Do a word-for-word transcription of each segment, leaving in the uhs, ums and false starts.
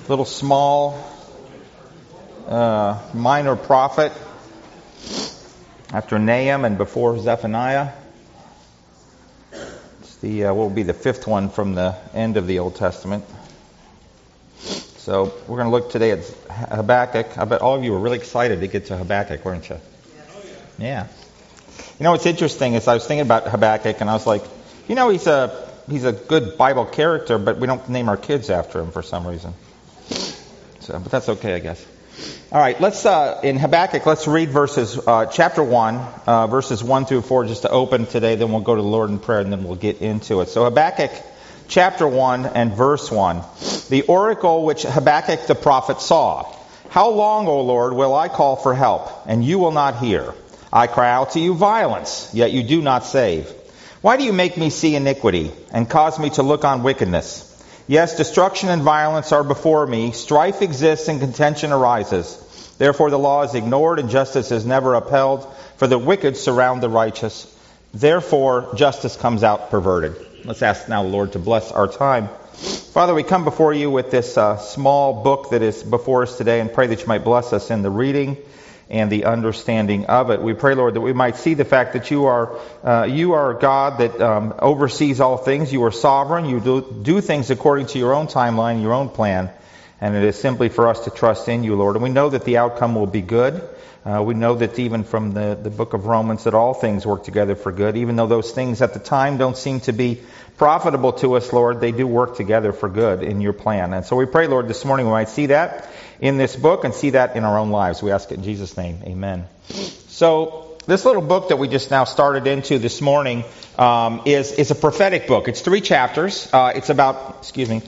little small uh, minor prophet after Nahum and before Zephaniah. It's the uh, what will be the fifth one from the end of the Old Testament. So we're going to look today at Habakkuk. I bet all of you were really excited to get to Habakkuk, weren't you? Yeah. You know what's interesting is I was thinking about Habakkuk and I was like, you know, he's a he's a good Bible character, but we don't name our kids after him for some reason. So, but that's okay, I guess. All right, let's uh, in Habakkuk, let's read verses uh, chapter one, uh, verses one through four, just to open today. Then we'll go to the Lord in prayer, and then we'll get into it. So Habakkuk, chapter one and verse one, the oracle which Habakkuk the prophet saw. How long, O Lord, will I call for help, and you will not hear? I cry out to you violence, yet you do not save. Why do you make me see iniquity, and cause me to look on wickedness? Yes, destruction and violence are before me. Strife exists and contention arises. Therefore the law is ignored and justice is never upheld, for the wicked surround the righteous. Therefore justice comes out perverted. Let's ask now the Lord to bless our time. Father, we come before you with this uh, small book that is before us today and pray that you might bless us in the reading and the understanding of it. We pray, Lord, that we might see the fact that you are uh, you are God that um, oversees all things. You are sovereign. You do, do things according to your own timeline, your own plan. And it is simply for us to trust in you, Lord. And we know that the outcome will be good. Uh, we know that even from the, the book of Romans that all things work together for good. Even though those things at the time don't seem to be profitable to us, Lord, they do work together for good in your plan. And so we pray, Lord, this morning we might see that in this book and see that in our own lives. We ask it in Jesus' name. Amen. So this little book that we just now started into this morning um, is, is a prophetic book. It's three chapters. Uh, it's about, excuse me,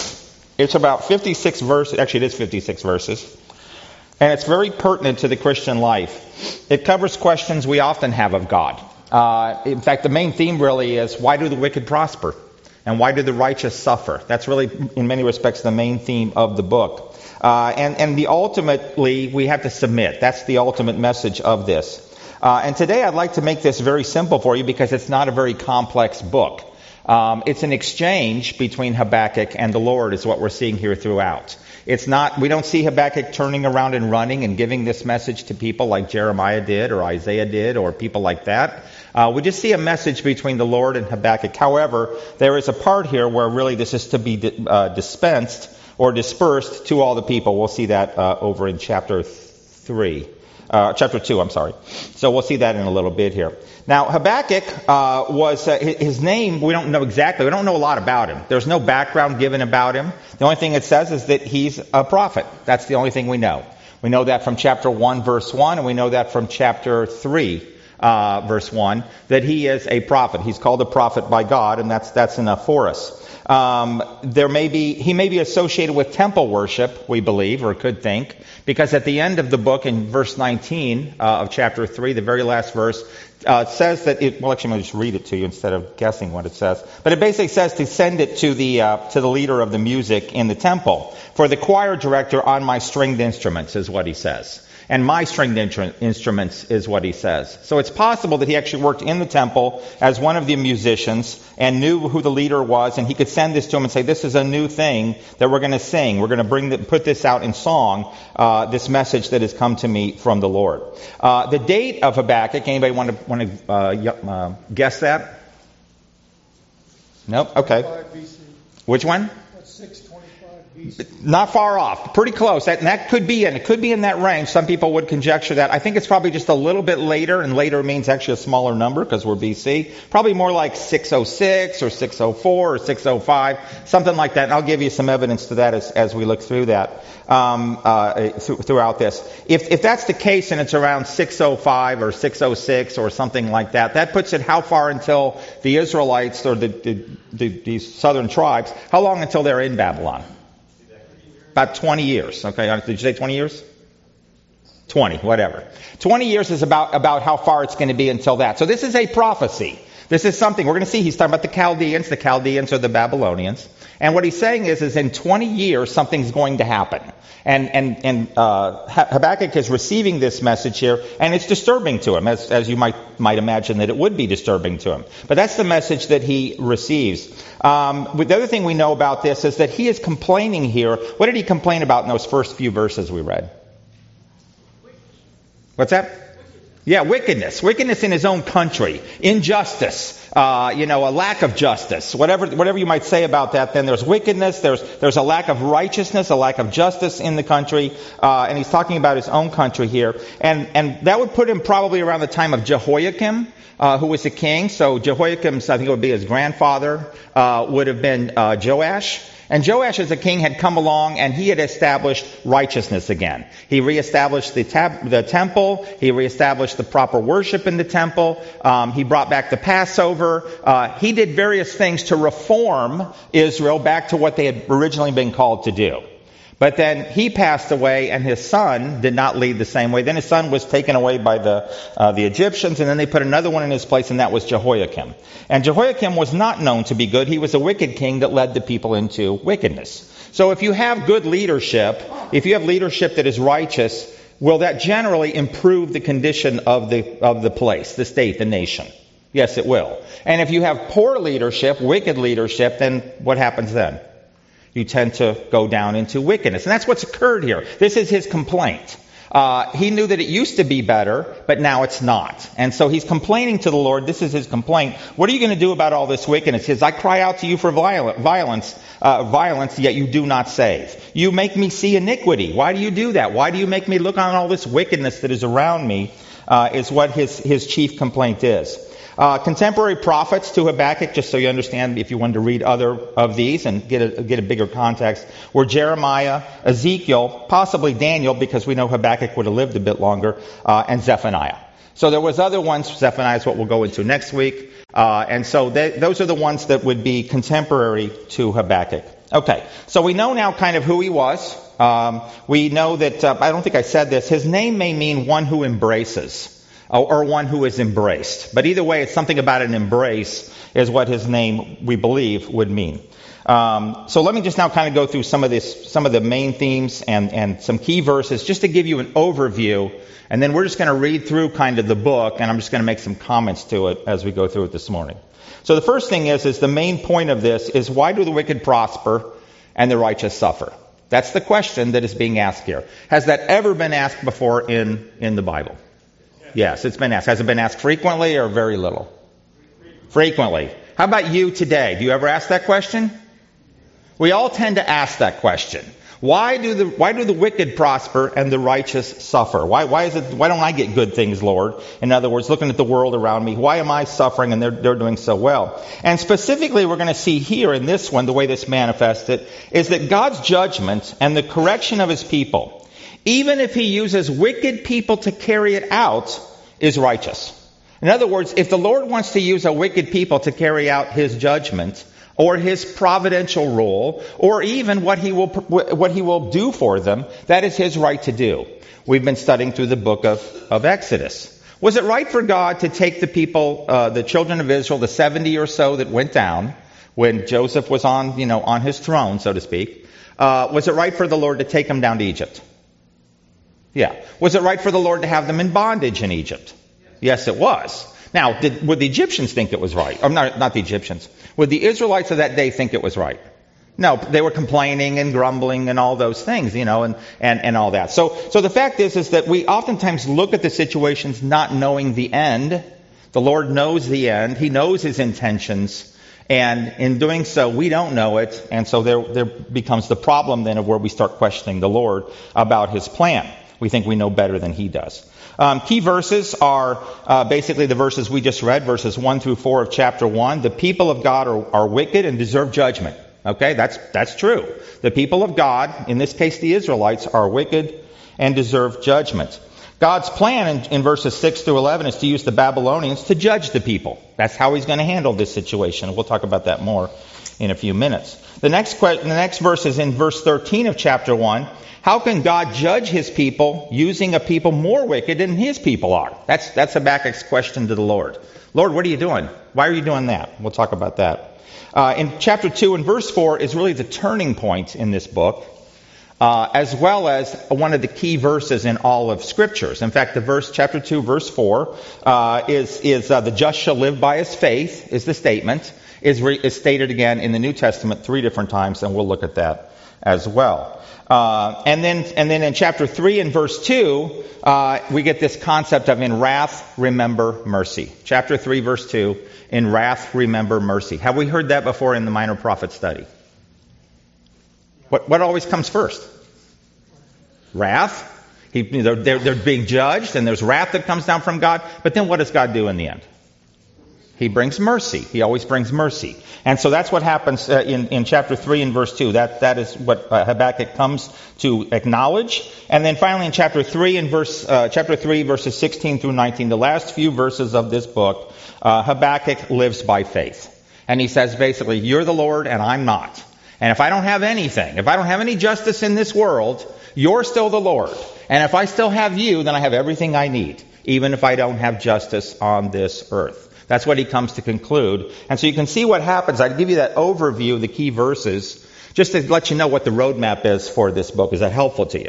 it's about fifty-six verses. Actually, it is fifty-six verses. And it's very pertinent to the Christian life. It covers questions we often have of God. Uh, in fact, the main theme really is, why do the wicked prosper? And why do the righteous suffer? That's really, in many respects, the main theme of the book. Uh, and, and the ultimately, we have to submit. That's the ultimate message of this. Uh, and today I'd like to make this very simple for you because it's not a very complex book. Um, it's an exchange between Habakkuk and the Lord is what we're seeing here throughout. It's not, we don't see Habakkuk turning around and running and giving this message to people like Jeremiah did or Isaiah did or people like that. Uh, we just see a message between the Lord and Habakkuk. However, there is a part here where really this is to be di- uh, dispensed or dispersed to all the people. We'll see that uh, over in chapter three. Uh, chapter two, I'm sorry. So we'll see that in a little bit here. Now, Habakkuk uh, was, uh, his name, we don't know exactly. We don't know a lot about him. There's no background given about him. The only thing it says is that he's a prophet. That's the only thing we know. We know that from chapter one, verse one, and we know that from chapter three, uh, verse one, that he is a prophet. He's called a prophet by God, and that's that's enough for us. Um, there may be, he may be associated with temple worship, we believe, or could think, because at the end of the book, in verse nineteen uh, of chapter three, the very last verse, uh, says that it. Well, actually, I'm going to just read it to you instead of guessing what it says. But it basically says to send it to the uh, to the leader of the music in the temple, for the choir director on my stringed instruments, is what he says. And my stringed instruments is what he says. So it's possible that he actually worked in the temple as one of the musicians and knew who the leader was, and he could send this to him and say, this is a new thing that we're going to sing. We're going to bring the, put this out in song, uh, this message that has come to me from the Lord. Uh, the date of Habakkuk, anybody want to, want to uh, uh, guess that? Nope? Okay. Which one? Not far off. Pretty close. That, and that could be in, it could be in that range. Some people would conjecture that. I think it's probably just a little bit later, and later means actually a smaller number because we're B C. Probably more like six oh six or six oh four or six oh five, something like that. And I'll give you some evidence to that as, as we look through that um, uh, th- throughout this. If, if that's the case and it's around six oh five or six oh six or something like that, that puts it how far until the Israelites or the, the, the, the southern tribes, how long until they're in Babylon? About twenty years. Okay, did you say twenty years? twenty, whatever. twenty years is about, about how far it's going to be until that. So this is a prophecy. This is something, we're going to see, he's talking about the Chaldeans. The Chaldeans are the Babylonians. And what he's saying is, is in twenty years, something's going to happen. And, and, and uh, Habakkuk is receiving this message here, and it's disturbing to him, as, as you might might imagine that it would be disturbing to him. But that's the message that he receives. Um, the other thing we know about this is that he is complaining here. What did he complain about in those first few verses we read? What's that? Yeah, wickedness. Wickedness in his own country. Injustice. Uh, you know, a lack of justice. Whatever whatever you might say about that, then there's wickedness, there's there's a lack of righteousness, a lack of justice in the country. Uh, and he's talking about his own country here. And, and that would put him probably around the time of Jehoiakim, uh, who was the king. So Jehoiakim's, I think it would be his grandfather, uh, would have been uh, Joash. And Joash as a king had come along and he had established righteousness again. He reestablished the, tab- the temple. He reestablished the proper worship in the temple. Um, he brought back the Passover. Uh, he did various things to reform Israel back to what they had originally been called to do. But then he passed away, and his son did not lead the same way. Then his son was taken away by the uh, the Egyptians, and then they put another one in his place, and that was Jehoiakim. And Jehoiakim was not known to be good. He was a wicked king that led the people into wickedness. So if you have good leadership, if you have leadership that is righteous, will that generally improve the condition of the of the place, the state, the nation? Yes, it will. And if you have poor leadership, wicked leadership, then what happens then? You tend to go down into wickedness. And that's what's occurred here. This is his complaint. Uh, he knew that it used to be better, but now it's not. And so he's complaining to the Lord. This is his complaint. What are you going to do about all this wickedness? He says, I cry out to you for violence, uh, violence, yet you do not save. You make me see iniquity. Why do you do that? Why do you make me look on all this wickedness that is around me? Uh, is what his, his chief complaint is. Uh, contemporary prophets to Habakkuk, just so you understand if you wanted to read other of these and get a, get a bigger context, were Jeremiah, Ezekiel, possibly Daniel, because we know Habakkuk would have lived a bit longer, uh, and Zephaniah. So there was other ones. Zephaniah is what we'll go into next week. Uh, and so they, those are the ones that would be contemporary to Habakkuk. Okay, so we know now kind of who he was. Um, we know that, uh, I don't think I said this, his name may mean one who embraces. Or one who is embraced. But either way, it's something about an embrace is what his name, we believe, would mean. Um, so let me just now kind of go through some of this, some of the main themes and, and some key verses just to give you an overview. And then we're just going to read through kind of the book, and I'm just going to make some comments to it as we go through it this morning. So the first thing is, is the main point of this is, why do the wicked prosper and the righteous suffer? That's the question that is being asked here. Has that ever been asked before in, in the Bible? Yes, it's been asked. Has it been asked frequently or very little? Frequently. How about you today? Do you ever ask that question? We all tend to ask that question. Why do the why do the wicked prosper and the righteous suffer? Why why is it why don't I get good things, Lord? In other words, looking at the world around me, why am I suffering and they're they're doing so well? And specifically, we're going to see here in this one, the way this manifests it, is that God's judgment and the correction of his people, even if he uses wicked people to carry it out, is righteous. In other words, if the Lord wants to use a wicked people to carry out his judgment or his providential rule, or even what he will what he will do for them, that is his right to do. We've been studying through the book of, of Exodus. Was it right for God to take the people, uh, the children of Israel, the seventy or so that went down when Joseph was on, you know, on his throne, so to speak? Uh, was it right for the Lord to take them down to Egypt? Yeah. Was it right for the Lord to have them in bondage in Egypt? Yes, it was. Now, did, would the Egyptians think it was right? Or not, not the Egyptians. Would the Israelites of that day think it was right? No, they were complaining and grumbling and all those things, you know, and, and, and all that. So, so the fact is, is that we oftentimes look at the situations not knowing the end. The Lord knows the end. He knows his intentions. And in doing so, we don't know it. And so there, there becomes the problem then of where we start questioning the Lord about his plan. We think we know better than he does. Um, key verses are uh, basically the verses we just read, verses one through four of chapter one. The people of God are, are wicked and deserve judgment. Okay, that's that's true. The people of God, in this case the Israelites, are wicked and deserve judgment. God's plan in, in verses six through eleven is to use the Babylonians to judge the people. That's how he's going to handle this situation. We'll talk about that more in a few minutes. The next que- the next verse is in verse thirteen of chapter one. How can God judge his people using a people more wicked than his people are? That's that's Habakkuk's question to the Lord. Lord, what are you doing? Why are you doing that? We'll talk about that. Uh, in chapter two and verse four is really the turning point in this book. uh, as well as one of the key verses in all of Scriptures. In fact, the verse, chapter two, verse four, uh, is, is uh, the just shall live by his faith, is the statement, is, re- is stated again in the New Testament three different times, and we'll look at that as well. Uh, and then, and then in chapter three and verse two, uh, we get this concept of in wrath, remember mercy. Chapter three, verse two, in wrath, remember mercy. Have we heard that before in the Minor Prophet study? What, what always comes first? Wrath. He, they're, they're, they're being judged, and there's wrath that comes down from God. But then what does God do in the end? He brings mercy. He always brings mercy. And so that's what happens uh, in, in chapter three and verse two. That, that is what uh, Habakkuk comes to acknowledge. And then finally in chapter three and verse, uh, chapter three, verses sixteen through nineteen, the last few verses of this book, uh, Habakkuk lives by faith. And he says basically, you're the Lord and I'm not. And if I don't have anything, if I don't have any justice in this world, you're still the Lord. And if I still have you, then I have everything I need, even if I don't have justice on this earth. That's what he comes to conclude. And so you can see what happens. I give you that overview of the key verses just to let you know what the roadmap is for this book. Is that helpful to you?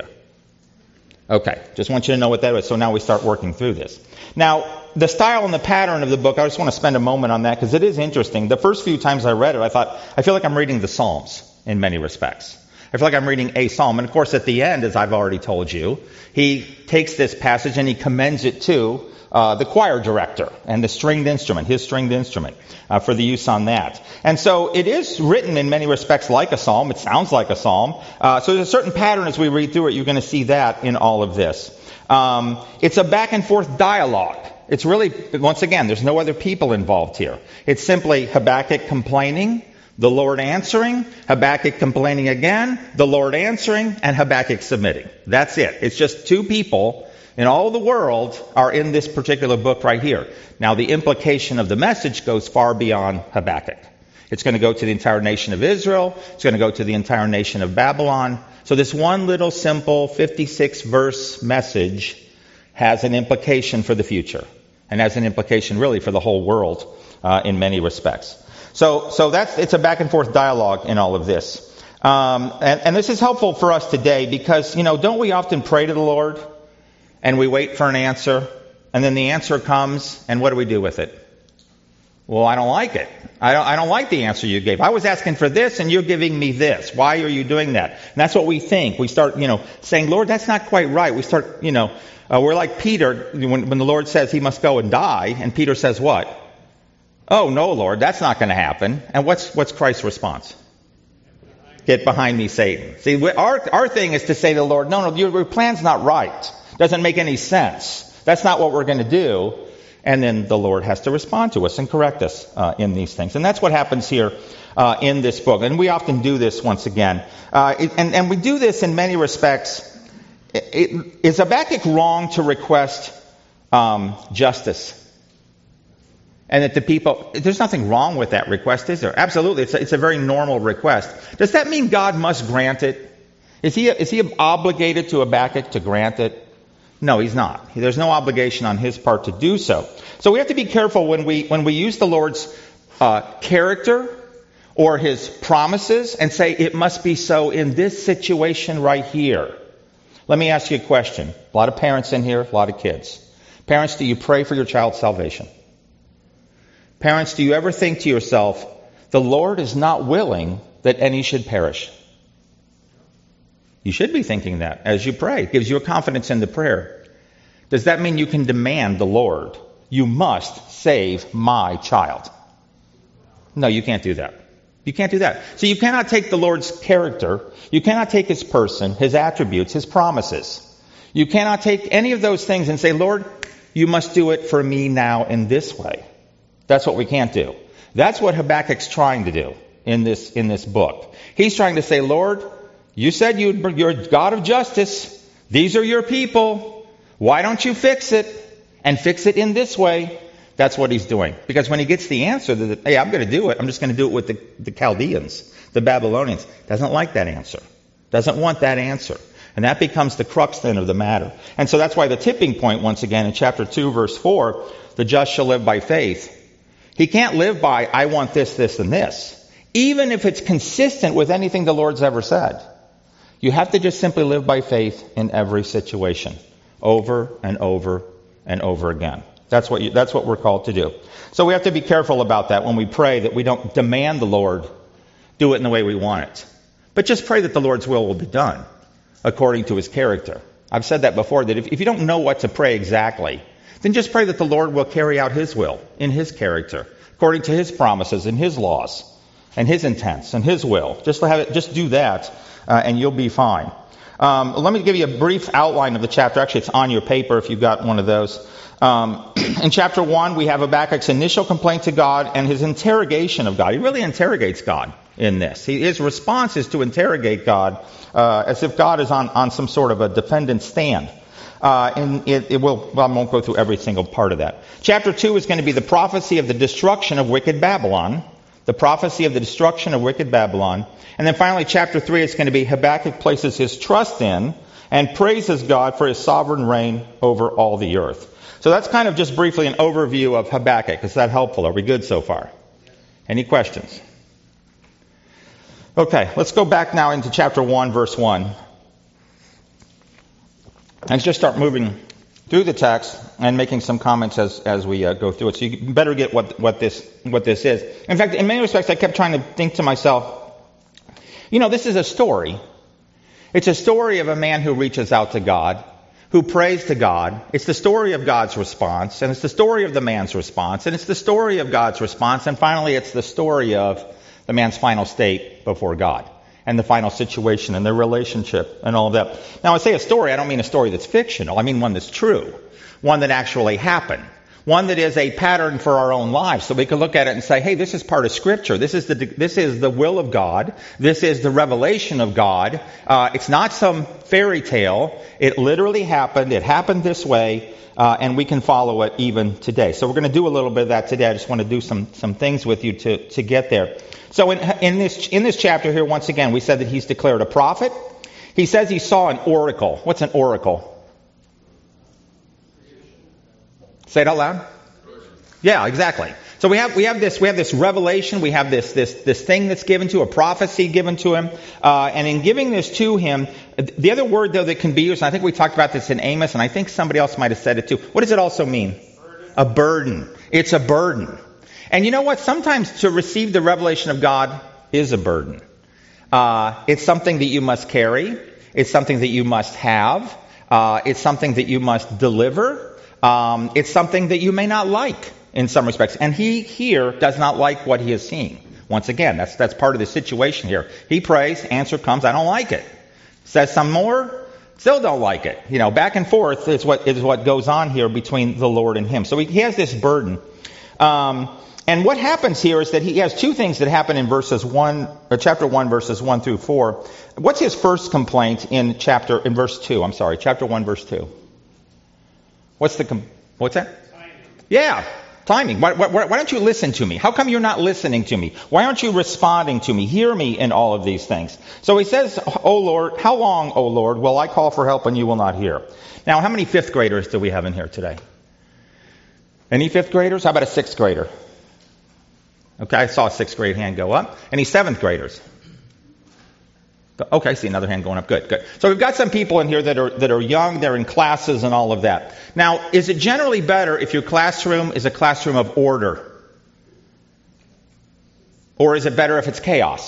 Okay. Just want you to know what that is. So now we start working through this. Now, the style and the pattern of the book, I just want to spend a moment on that because it is interesting. The first few times I read it, I thought, I feel like I'm reading the Psalms in many respects. I feel like I'm reading a psalm. And of course, at the end, as I've already told you, he takes this passage and he commends it to Uh, the choir director and the stringed instrument, his stringed instrument, uh, for the use on that. And so it is written in many respects like a psalm. It sounds like a psalm. Uh, so there's a certain pattern as we read through it. You're going to see that in all of this. Um, it's a back and forth dialogue. It's really, once again, there's no other people involved here. It's simply Habakkuk complaining, the Lord answering, Habakkuk complaining again, the Lord answering, and Habakkuk submitting. That's it. It's just two people in all the world are in this particular book right here. Now, the implication of the message goes far beyond Habakkuk. It's going to go to the entire nation of Israel. It's going to go to the entire nation of Babylon. So this one little simple fifty-six verse message has an implication for the future and has an implication really for the whole world uh, in many respects. So, so that's, it's a back and forth dialogue in all of this. Um, and, and this is helpful for us today because, you know, don't we often pray to the Lord? And we wait for an answer, and then the answer comes, and what do we do with it? Well, I don't like it. I don't, I don't like the answer you gave. I was asking for this, and you're giving me this. Why are you doing that? And that's what we think. We start, you know, saying, Lord, that's not quite right. We start, you know, uh, we're like Peter when, when the Lord says he must go and die, and Peter says what? Oh, no, Lord, that's not going to happen. And what's what's Christ's response? Get behind me, Satan. See, we, our our thing is to say to the Lord, no, no, your, your plan's not right. Doesn't make any sense. That's not what we're going to do. And then the Lord has to respond to us and correct us uh, in these things. And that's what happens here uh, in this book. And we often do this once again. Uh, it, and, and we do this in many respects. It, it, is Habakkuk wrong to request um, justice? And that the people, there's nothing wrong with that request, is there? Absolutely. It's a, it's a very normal request. Does that mean God must grant it? Is he, is he obligated to Habakkuk to grant it? No, he's not. There's no obligation on his part to do so. So we have to be careful when we when we use the Lord's uh, character or his promises and say it must be so in this situation right here. Let me ask you a question. A lot of parents in here, a lot of kids. Parents, do you pray for your child's salvation? Parents, do you ever think to yourself, the Lord is not willing that any should perish? You should be thinking that as you pray. It gives you a confidence in the prayer. Does that mean you can demand the Lord, you must save my child? No, you can't do that. You can't do that. So you cannot take the Lord's character. You cannot take his person, his attributes, his promises. You cannot take any of those things and say, Lord, you must do it for me now in this way. That's what we can't do. That's what Habakkuk's trying to do in this, in this book. He's trying to say, Lord, you said you'd, you're God of justice. These are your people. Why don't you fix it? And fix it in this way. That's what he's doing. Because when he gets the answer that, hey, I'm going to do it. I'm just going to do it with the, the Chaldeans, the Babylonians. Doesn't like that answer. Doesn't want that answer. And that becomes the crux then of the matter. And so that's why the tipping point, once again, in chapter two, verse four, the just shall live by faith. He can't live by, I want this, this, and this. Even if it's consistent with anything the Lord's ever said. You have to just simply live by faith in every situation, over and over and over again. That's what you, that's what we're called to do. So we have to be careful about that when we pray, that we don't demand the Lord do it in the way we want it. But just pray that the Lord's will will be done according to his character. I've said that before, that if, if you don't know what to pray exactly, then just pray that the Lord will carry out his will in his character, according to his promises and his laws and his intents and his will. Just have it, just do that, uh, and you'll be fine. Um, let me give you a brief outline of the chapter. Actually, it's on your paper if you've got one of those. Um, in chapter one, we have Habakkuk's initial complaint to God and his interrogation of God. He really interrogates God in this. He, his response is to interrogate God uh, as if God is on, on some sort of a defendant stand. Uh, and it, it will, well, I won't go through every single part of that. Chapter two is going to be the prophecy of the destruction of wicked Babylon. The prophecy of the destruction of wicked Babylon. And then finally, chapter three is going to be Habakkuk places his trust in and praises God for his sovereign reign over all the earth. So that's kind of just briefly an overview of Habakkuk. Is that helpful? Are we good so far? Any questions? Okay, let's go back now into chapter one, verse one. Let's just start moving through the text and making some comments as, as we uh, go through it. So you better get what, what this what this is. In fact, in many respects, I kept trying to think to myself, you know, this is a story. It's a story of a man who reaches out to God, who prays to God. It's the story of God's response, and it's the story of the man's response, and it's the story of God's response, and finally it's the story of the man's final state before God, and the final situation and their relationship and all of that. Now, I say a story, I don't mean a story that's fictional. I mean one that's true, one that actually happened, one that is a pattern for our own lives. So we can look at it and say, hey, this is part of Scripture. This is the this is the will of God. This is the revelation of God. Uh, it's not some fairy tale. It literally happened. It happened this way, uh, and we can follow it even today. So we're going to do a little bit of that today. I just want to do some some things with you to to get there. So in, in this in this chapter here, once again, we said that he's declared a prophet. He says he saw an oracle. What's an oracle? Say it out loud. Yeah, exactly. So we have we have this we have this revelation. We have this this this thing that's given to a prophecy given to him. Uh, and in giving this to him, the other word though that can be used, and I think we talked about this in Amos, and I think somebody else might have said it too. What does it also mean? Burden. A burden. It's a burden. And you know what? Sometimes to receive the revelation of God is a burden. Uh, it's something that you must carry. It's something that you must have. Uh, it's something that you must deliver. Um, it's something that you may not like in some respects. And he here does not like what he is seeing. Once again, that's that's part of the situation here. He prays, answer comes, I don't like it. Says some more, still don't like it. You know, back and forth is what is what goes on here between the Lord and him. So he, he has this burden. Um, and what happens here is that he has two things that happen in verses one, or chapter one, verses one through four. What's his first complaint in chapter in verse two? I'm sorry, chapter one, verse two. What's the, com- what's that? Timing. Yeah, timing. Why, why, why don't you listen to me? How come you're not listening to me? Why aren't you responding to me? Hear me in all of these things. So he says, O Lord, how long, O Lord, will I call for help and you will not hear? Now, how many fifth graders do we have in here today? Any fifth graders? How about a sixth grader? Okay, I saw a sixth grade hand go up. Any seventh graders? Okay, I see another hand going up. Good, good. So we've got some people in here that are that are young, they're in classes and all of that. Now, is it generally better if your classroom is a classroom of order? Or is it better if it's chaos?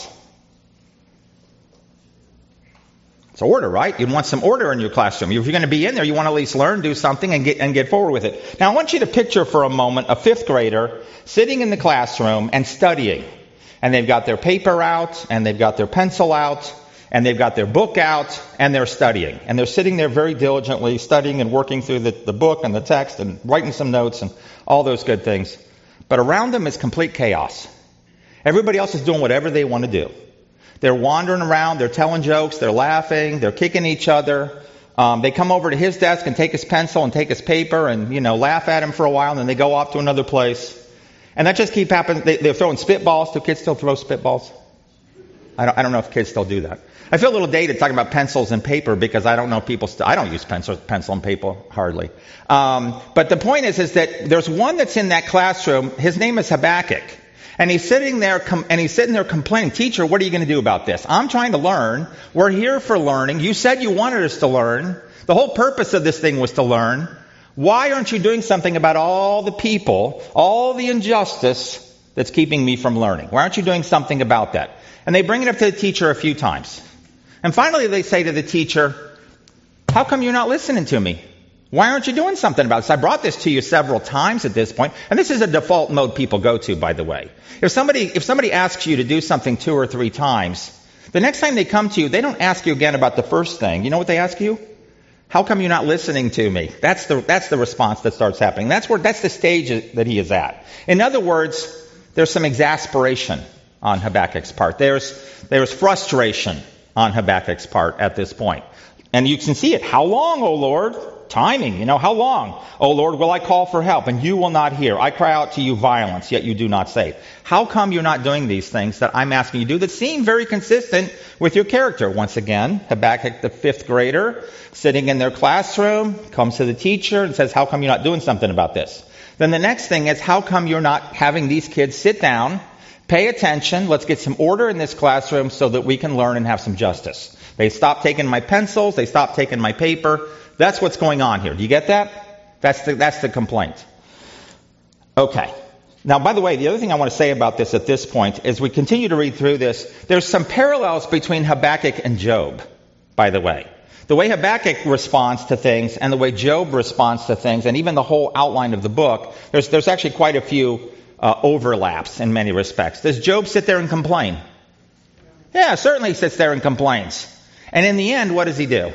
It's order, right? You want some order in your classroom. If you're going to be in there, you want to at least learn, do something, and get and get forward with it. Now, I want you to picture for a moment a fifth grader sitting in the classroom and studying. And they've got their paper out, and they've got their pencil out, and they've got their book out, and they're studying. And they're sitting there very diligently, studying and working through the, the book and the text and writing some notes and all those good things. But around them is complete chaos. Everybody else is doing whatever they want to do. They're wandering around, they're telling jokes, they're laughing, they're kicking each other. Um, they come over to his desk and take his pencil and take his paper and, you know, laugh at him for a while, and then they go off to another place. And that just keeps happening. They, they're throwing spitballs. Do kids still throw spitballs? I don't, I don't know if kids still do that. I feel a little dated talking about pencils and paper because I don't know if people still, I don't use pencil, pencil and paper hardly. Um, but the point is, is that there's one that's in that classroom. His name is Habakkuk. And he's sitting there, com- and he's sitting there complaining, teacher, what are you going to do about this? I'm trying to learn. We're here for learning. You said you wanted us to learn. The whole purpose of this thing was to learn. Why aren't you doing something about all the people, all the injustice that's keeping me from learning? Why aren't you doing something about that? And they bring it up to the teacher a few times. And finally they say to the teacher, how come you're not listening to me? Why aren't you doing something about this? I brought this to you several times at this point. And this is a default mode people go to, by the way. If somebody, if somebody asks you to do something two or three times, the next time they come to you, they don't ask you again about the first thing. You know what they ask you? How come you're not listening to me? That's the, that's the response that starts happening. That's where, that's the stage that he is at. In other words, there's some exasperation on Habakkuk's part. There's, there's frustration on Habakkuk's part at this point. And you can see it. How long, O Lord? Timing, you know, how long? O Lord, will I call for help, and you will not hear? I cry out to you violence, yet you do not save. How come you're not doing these things that I'm asking you to do that seem very consistent with your character? Once again, Habakkuk, the fifth grader, sitting in their classroom, comes to the teacher and says, how come you're not doing something about this? Then the next thing is, how come you're not having these kids sit down, pay attention, let's get some order in this classroom so that we can learn and have some justice. They stopped taking my pencils, they stopped taking my paper. That's what's going on here. Do you get that? That's the, that's the complaint. Okay. Now, by the way, the other thing I want to say about this at this point is we continue to read through this. There's some parallels between Habakkuk and Job, by the way. The way Habakkuk responds to things and the way Job responds to things, and even the whole outline of the book, there's, there's actually quite a few uh, overlaps in many respects. Does Job sit there and complain? Yeah, certainly he sits there and complains. And in the end, what does he do?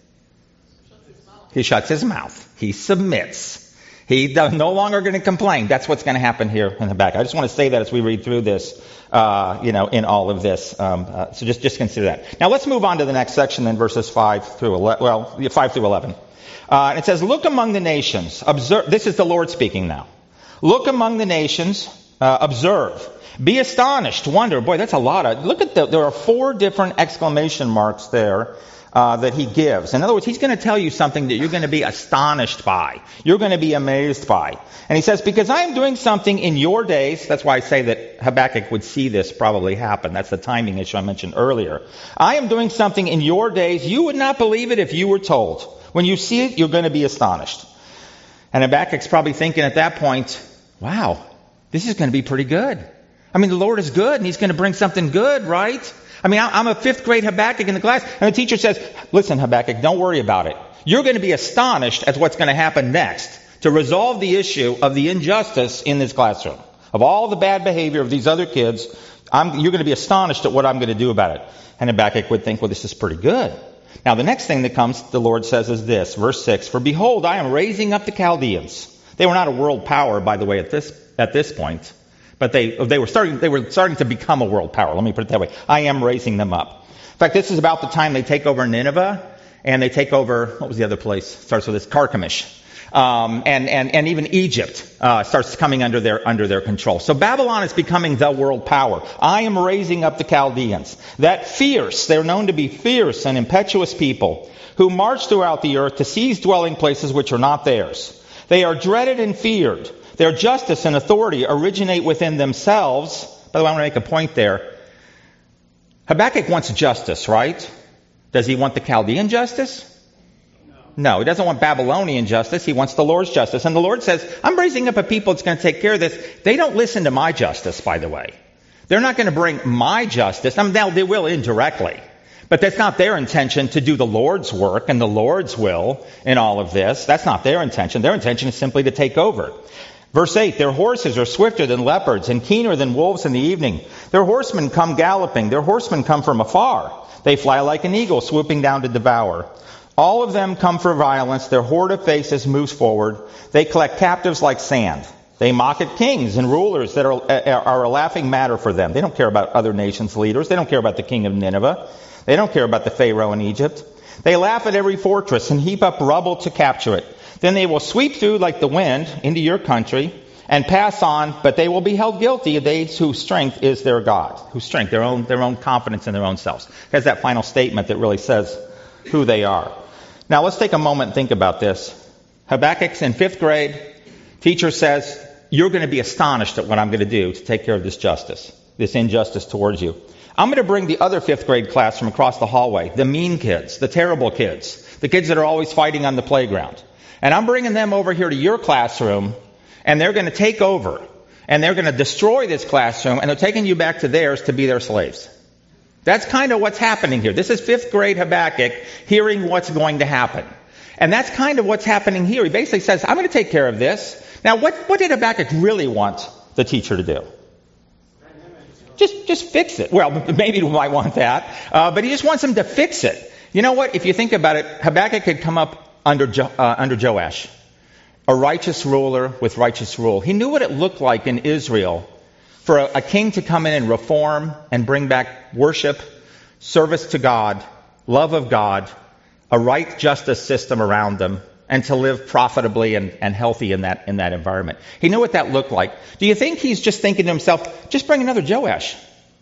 He shuts his mouth. He submits. He's no longer going to complain. That's what's going to happen here in Habakkuk. I just want to say that as we read through this, uh, you know, in all of this. Um, uh, so just, just consider that. Now let's move on to the next section then, verses five through eleven. Well, five through eleven. Uh, it says, "Look among the nations. Observe." This is the Lord speaking now. "Look among the nations. Uh, observe. Be astonished. Wonder." Boy, that's a lot of. Look at the. There are four different exclamation marks there. Uh, that he gives. In other words, he's going to tell you something that you're going to be astonished by. You're going to be amazed by. And he says, because I am doing something in your days. That's why I say that Habakkuk would see this probably happen. That's the timing issue I mentioned earlier. I am doing something in your days. You would not believe it if you were told. When you see it, you're going to be astonished. And Habakkuk's probably thinking at that point, wow, this is going to be pretty good. I mean, the Lord is good and he's going to bring something good, right? I mean, I'm a fifth grade Habakkuk in the class, and the teacher says, listen, Habakkuk, don't worry about it. You're going to be astonished at what's going to happen next to resolve the issue of the injustice in this classroom. Of all the bad behavior of these other kids, I'm, you're going to be astonished at what I'm going to do about it. And Habakkuk would think, well, this is pretty good. Now, the next thing that comes, the Lord says, is this, verse six, "For behold, I am raising up the Chaldeans." They were not a world power, by the way, at this at this point. But they they were starting they were starting to become a world power. Let me put it that way. I am raising them up. In fact, this is about the time they take over Nineveh, and they take over, what was the other place? Starts with this, Carchemish. Um, and, and, and even Egypt uh, starts coming under their under their control. So Babylon is becoming the world power. I am raising up the Chaldeans. That fierce, they're known to be fierce and impetuous people who march throughout the earth to seize dwelling places which are not theirs. They are dreaded and feared. Their justice and authority originate within themselves. By the way, I want to make a point there. Habakkuk wants justice, right? Does he want the Chaldean justice? No. No, he doesn't want Babylonian justice. He wants the Lord's justice. And the Lord says, I'm raising up a people that's going to take care of this. They don't listen to my justice, by the way. They're not going to bring my justice. I mean, now they will indirectly. But that's not their intention to do the Lord's work and the Lord's will in all of this. That's not their intention. Their intention is simply to take over. Verse eight, their horses are swifter than leopards and keener than wolves in the evening. Their horsemen come galloping. Their horsemen come from afar. They fly like an eagle, swooping down to devour. All of them come for violence. Their horde of faces moves forward. They collect captives like sand. They mock at kings and rulers that are, are a laughing matter for them. They don't care about other nations' leaders. They don't care about the king of Nineveh. They don't care about the Pharaoh in Egypt. They laugh at every fortress and heap up rubble to capture it. Then they will sweep through like the wind into your country and pass on, but they will be held guilty, they whose strength is their God. Whose strength, their own, their own confidence in their own selves. Has that final statement that really says who they are. Now let's take a moment and think about this. Habakkuk's in fifth grade. Teacher says, you're going to be astonished at what I'm going to do to take care of this justice, this injustice towards you. I'm going to bring the other fifth grade class from across the hallway, the mean kids, the terrible kids, the kids that are always fighting on the playground. And I'm bringing them over here to your classroom, and they're going to take over, and they're going to destroy this classroom, and they're taking you back to theirs to be their slaves. That's kind of what's happening here. This is fifth grade Habakkuk hearing what's going to happen. And that's kind of what's happening here. He basically says, I'm going to take care of this. Now, what, what did Habakkuk really want the teacher to do? Just, just fix it. Well, maybe we might want that. Uh, but he just wants him to fix it. You know what? If you think about it, Habakkuk had come up under, jo- uh, under Joash, a righteous ruler with righteous rule. He knew what it looked like in Israel for a, a king to come in and reform and bring back worship, service to God, love of God, a right justice system around them, and to live profitably and, and healthy in that in that environment. He knew what that looked like. Do you think he's just thinking to himself, just bring another Joash?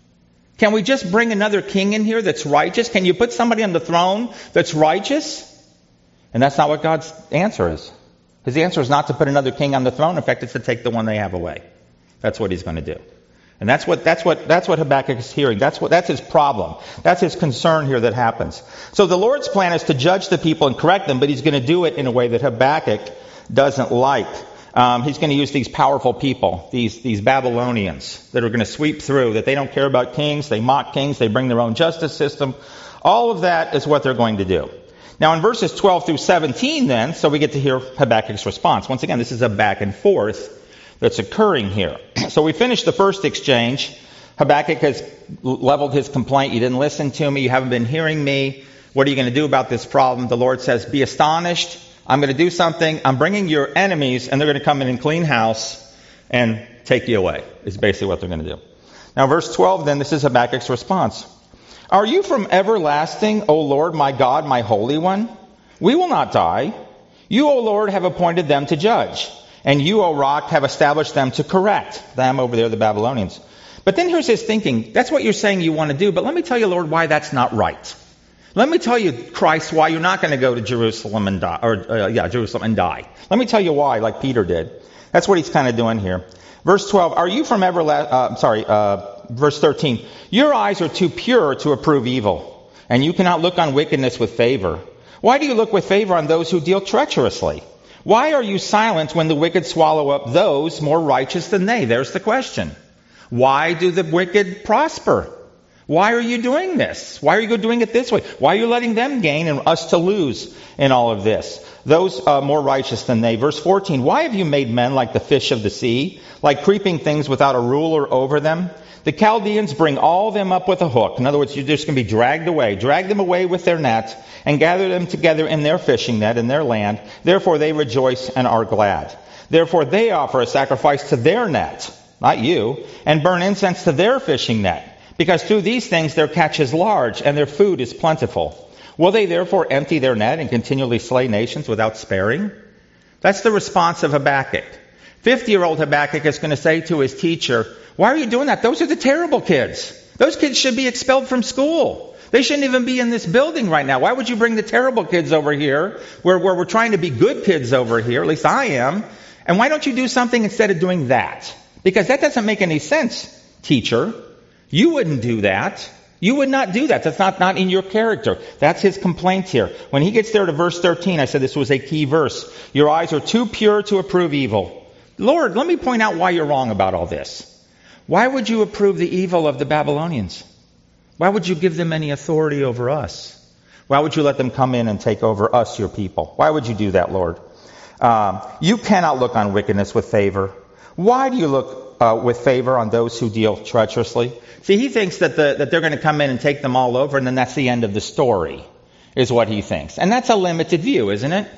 Can we just bring another king in here that's righteous? Can you put somebody on the throne that's righteous? And that's not what God's answer is. His answer is not to put another king on the throne. In fact, it's to take the one they have away. That's what he's going to do. And that's what that's what that's what Habakkuk is hearing. That's what that's his problem. That's his concern here that happens. So the Lord's plan is to judge the people and correct them, but he's going to do it in a way that Habakkuk doesn't like. Um, he's going to use these powerful people, these these Babylonians that are going to sweep through, that they don't care about kings, they mock kings, they bring their own justice system. All of that is what they're going to do. Now in verses twelve through seventeen then, so we get to hear Habakkuk's response. Once again, this is a back and forth that's occurring here. So we finished the first exchange. Habakkuk has leveled his complaint. You didn't listen to me. You haven't been hearing me. What are you going to do about this problem? The Lord says, be astonished. I'm going to do something. I'm bringing your enemies, and they're going to come in and clean house and take you away, is basically what they're going to do. Now verse twelve then, this is Habakkuk's response. Are you from everlasting, O Lord, my God, my Holy One? We will not die. You, O Lord, have appointed them to judge. And you, O rock, have established them to correct. Them over there, the Babylonians. But then here's his thinking. That's what you're saying you want to do. But let me tell you, Lord, why that's not right. Let me tell you, Christ, why you're not going to go to Jerusalem and die. Or, uh, yeah, Jerusalem and die. Let me tell you why, like Peter did. That's what he's kind of doing here. Verse twelve, are you from everlasting... Uh, sorry, uh, verse thirteen. Your eyes are too pure to approve evil, and you cannot look on wickedness with favor. Why do you look with favor on those who deal treacherously? Why are you silent when the wicked swallow up those more righteous than they? There's the question. Why do the wicked prosper? Why are you doing this? Why are you doing it this way? Why are you letting them gain and us to lose in all of this? Those uh, more righteous than they. Verse fourteen, why have you made men like the fish of the sea, like creeping things without a ruler over them? The Chaldeans bring all them up with a hook. In other words, you're just going to be dragged away. Drag them away with their net and gather them together in their fishing net in their land. Therefore they rejoice and are glad. Therefore they offer a sacrifice to their net, not you, and burn incense to their fishing net. Because through these things their catch is large and their food is plentiful. Will they therefore empty their net and continually slay nations without sparing? That's the response of Habakkuk. Fifty-year-old Habakkuk is going to say to his teacher, why are you doing that? Those are the terrible kids. Those kids should be expelled from school. They shouldn't even be in this building right now. Why would you bring the terrible kids over here where, where we're trying to be good kids over here? At least I am. And why don't you do something instead of doing that? Because that doesn't make any sense, teacher. You wouldn't do that. You would not do that. That's not, not in your character. That's his complaint here. When he gets there to verse thirteen, I said this was a key verse. Your eyes are too pure to approve evil. Lord, let me point out why you're wrong about all this. Why would you approve the evil of the Babylonians? Why would you give them any authority over us? Why would you let them come in and take over us, your people? Why would you do that, Lord? Um, you cannot look on wickedness with favor. Why do you look uh, with favor on those who deal treacherously? See, he thinks that, the, that they're going to come in and take them all over, and then that's the end of the story, is what he thinks. And that's a limited view, isn't it?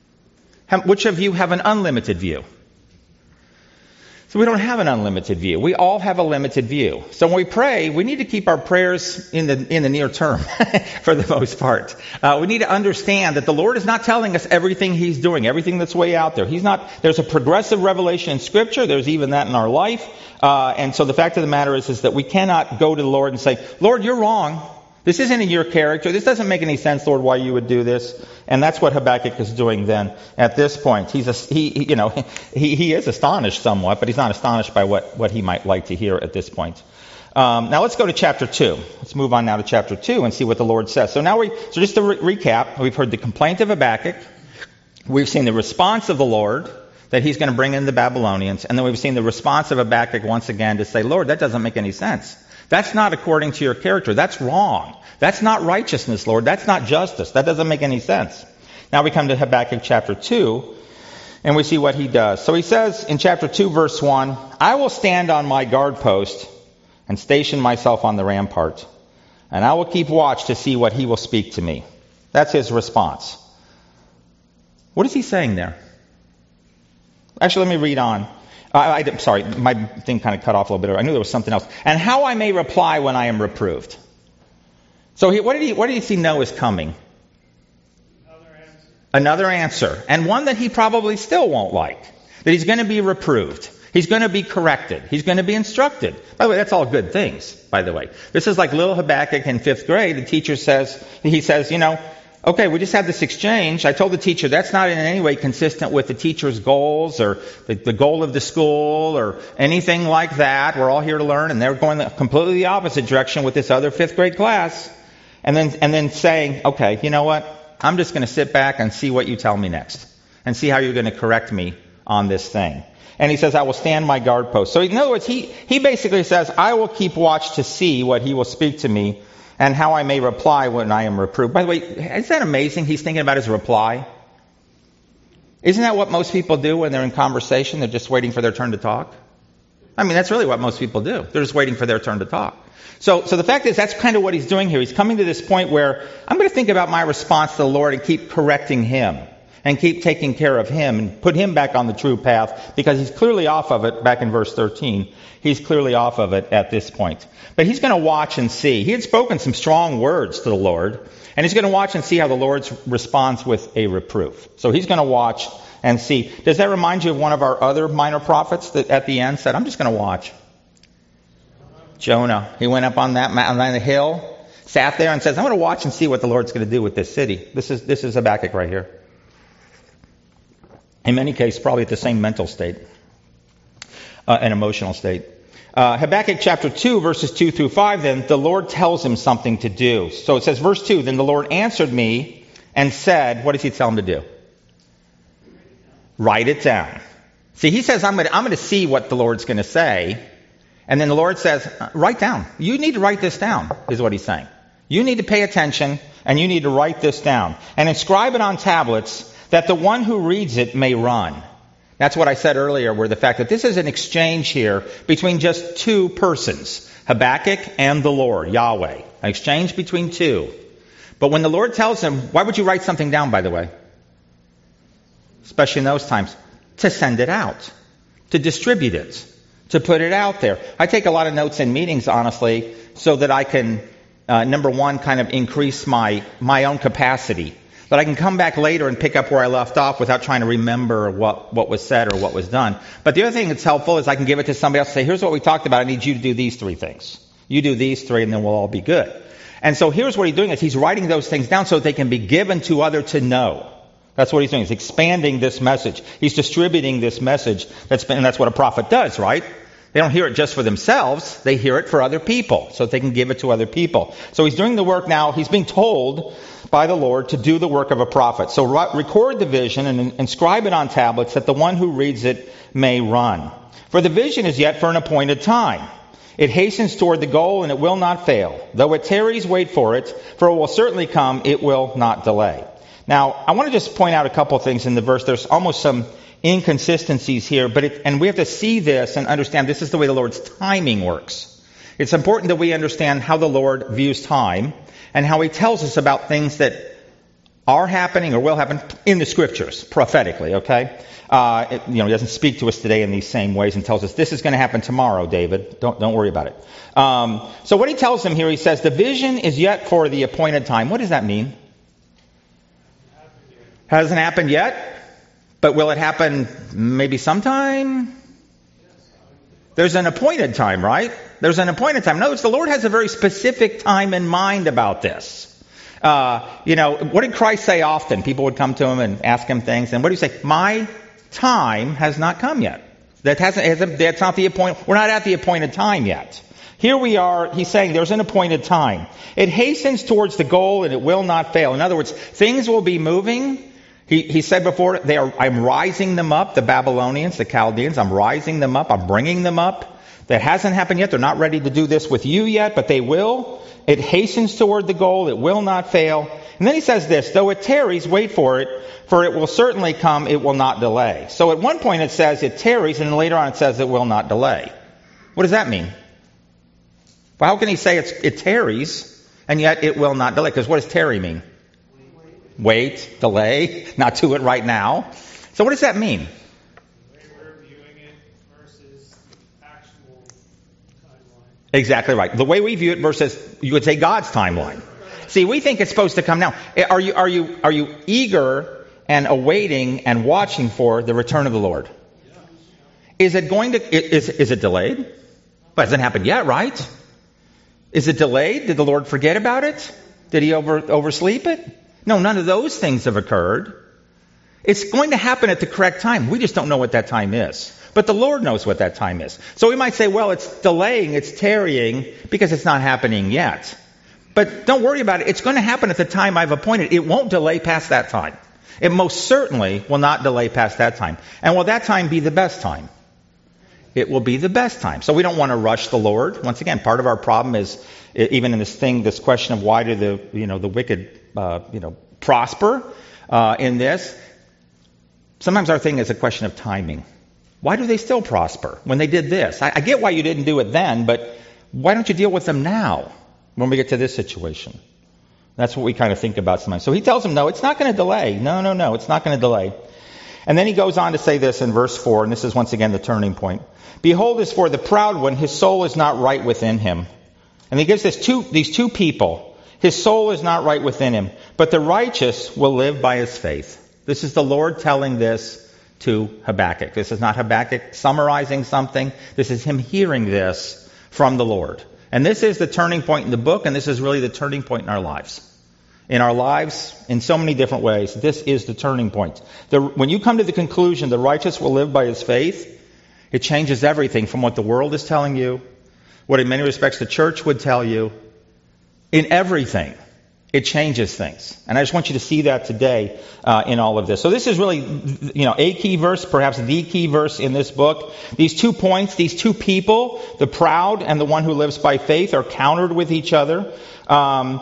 How, which of you have an unlimited view? So we don't have an unlimited view. We all have a limited view. So when we pray, we need to keep our prayers in the in the near term, for the most part. Uh, we need to understand that the Lord is not telling us everything He's doing, everything that's way out there. He's not. There's a progressive revelation in Scripture. There's even that in our life. Uh, and so the fact of the matter is, is that we cannot go to the Lord and say, Lord, you're wrong. This isn't in your character. This doesn't make any sense, Lord, why you would do this. And that's what Habakkuk is doing then at this point. He's a, he, you know, he, he is astonished somewhat, but he's not astonished by what, what he might like to hear at this point. Um, now let's go to chapter two. Let's move on now to chapter two and see what the Lord says. So now we, so just to re- recap, we've heard the complaint of Habakkuk. We've seen the response of the Lord, that he's going to bring in the Babylonians. And then we've seen the response of Habakkuk once again to say, Lord, that doesn't make any sense. That's not according to your character. That's wrong. That's not righteousness, Lord. That's not justice. That doesn't make any sense. Now we come to Habakkuk chapter two, and we see what he does. So he says in chapter two, verse one, I will stand on my guard post and station myself on the rampart, and I will keep watch to see what he will speak to me. That's his response. What is he saying there? Actually, let me read on. Uh, I, I'm sorry, my thing kind of cut off a little bit. I knew there was something else. And how I may reply when I am reproved. So he, what did he? What did he know is coming? Another answer. Another answer, and one that he probably still won't like. That he's going to be reproved. He's going to be corrected. He's going to be instructed. By the way, that's all good things. By the way, this is like little Habakkuk in fifth grade. The teacher says, he says, you know. Okay, we just had this exchange. I told the teacher that's not in any way consistent with the teacher's goals or the, the goal of the school or anything like that. We're all here to learn, and they're going the completely the opposite direction with this other fifth grade class. And then and then saying, okay, you know what? I'm just going to sit back and see what you tell me next and see how you're going to correct me on this thing. And he says, I will stand my guard post. So in other words, he, he basically says, I will keep watch to see what he will speak to me and how I may reply when I am reproved. By the way, isn't that amazing? He's thinking about his reply. Isn't that what most people do when they're in conversation? They're just waiting for their turn to talk. I mean, that's really what most people do. They're just waiting for their turn to talk. So, so the fact is, that's kind of what he's doing here. He's coming to this point where I'm going to think about my response to the Lord and keep correcting him and keep taking care of him and put him back on the true path, because he's clearly off of it back in verse thirteen. He's clearly off of it at this point. But he's going to watch and see. He had spoken some strong words to the Lord, and he's going to watch and see how the Lord responds with a reproof. So he's going to watch and see. Does that remind you of one of our other minor prophets that at the end said, I'm just going to watch? Jonah. He went up on that mountain, on the hill, sat there and says, I'm going to watch and see what the Lord's going to do with this city. This is this is Habakkuk right here. In many cases, probably at the same mental state, uh, an emotional state. Uh, Habakkuk chapter two, verses two through five, then the Lord tells him something to do. So it says, verse two, then the Lord answered me and said, what does he tell him to do? Write it down. See, he says, I'm going to, I'm going to see what the Lord's going to say. And then the Lord says, write down. You need to write this down, is what he's saying. You need to pay attention, and you need to write this down. And inscribe it on tablets, that the one who reads it may run. That's what I said earlier, where the fact that this is an exchange here between just two persons, Habakkuk and the Lord, Yahweh. An exchange between two. But when the Lord tells him, why would you write something down, by the way? Especially in those times. To send it out. To distribute it. To put it out there. I take a lot of notes in meetings, honestly, so that I can, uh, number one, kind of increase my, my own capacity. That I can come back later and pick up where I left off without trying to remember what, what was said or what was done. But the other thing that's helpful is I can give it to somebody else and say, here's what we talked about. I need you to do these three things. You do these three, and then we'll all be good. And so here's what he's doing is he's writing those things down so that they can be given to others to know. That's what he's doing. He's expanding this message. He's distributing this message. That's been, and that's what a prophet does, right? They don't hear it just for themselves. They hear it for other people so that they can give it to other people. So he's doing the work now. He's being told by the Lord to do the work of a prophet. So record the vision and inscribe it on tablets that the one who reads it may run. For the vision is yet for an appointed time. It hastens toward the goal, and it will not fail. Though it tarries, wait for it, for it will certainly come. It will not delay. Now, I want to just point out a couple things in the verse. There's almost some inconsistencies here, but it, and we have to see this and understand this is the way the Lord's timing works. It's important that we understand how the Lord views time and how he tells us about things that are happening or will happen in the scriptures, prophetically, okay? Uh, it, you know, he doesn't speak to us today in these same ways and tells us this is going to happen tomorrow, David. Don't, don't worry about it. Um, so what he tells him here, he says, the vision is yet for the appointed time. What does that mean? Hasn't happened yet? But will it happen maybe sometime? there's an appointed time, right? There's an appointed time. Notice the Lord has a very specific time in mind about this. Uh, you know, what did Christ say often? People would come to him and ask him things. And what do you say? My time has not come yet. That hasn't, hasn't that's not the appoint, we're not at the appointed time yet. Here we are, he's saying there's an appointed time. It hastens towards the goal and it will not fail. In other words, things will be moving. He, he said before, they are, I'm rising them up, the Babylonians, the Chaldeans, I'm rising them up, I'm bringing them up. That hasn't happened yet. They're not ready to do this with you yet, but they will. It hastens toward the goal, it will not fail. And then he says this, though it tarries, wait for it, for it will certainly come, it will not delay. So at one point it says it tarries, and then later on it says it will not delay. What does that mean? Well, how can he say it's, it tarries, and yet it will not delay? Because what does tarry mean? Wait, delay, not do it right now. So what does that mean? The way we're viewing it versus the actual timeline. Exactly right. The way we view it versus, you would say, God's timeline. See, we think it's supposed to come now. Are you, are you, are you eager and awaiting and watching for the return of the Lord? Is it going to, is, is it delayed? But it hasn't happened yet, right? Is it delayed? Did the Lord forget about it? Did he over, oversleep it? No, none of those things have occurred. It's going to happen at the correct time. We just don't know what that time is. But the Lord knows what that time is. So we might say, well, it's delaying, it's tarrying, because it's not happening yet. But don't worry about it. It's going to happen at the time I've appointed. It won't delay past that time. It most certainly will not delay past that time. And will that time be the best time? It will be the best time. So we don't want to rush the Lord. Once again, part of our problem is, even in this thing, this question of why do the, you know, the wicked, uh, you know, prosper uh, in this. Sometimes our thing is a question of timing. Why do they still prosper when they did this? I, I get why you didn't do it then, but why don't you deal with them now when we get to this situation? That's what we kind of think about sometimes. So he tells them, no, it's not going to delay. No, no, no, it's not going to delay. And then he goes on to say this in verse four, and this is once again the turning point. Behold, as for the proud one, his soul is not right within him. And he gives this two, these two people. His soul is not right within him, but the righteous will live by his faith. This is the Lord telling this to Habakkuk. This is not Habakkuk summarizing something. This is him hearing this from the Lord. And this is the turning point in the book, and this is really the turning point in our lives. In our lives, in so many different ways, this is the turning point. The, when you come to the conclusion the righteous will live by his faith, it changes everything from what the world is telling you, what in many respects the church would tell you. In everything, it changes things. And I just want you to see that today uh, in all of this. So this is really, you know, a key verse, perhaps the key verse in this book. These two points, these two people, the proud and the one who lives by faith, are countered with each other. Um,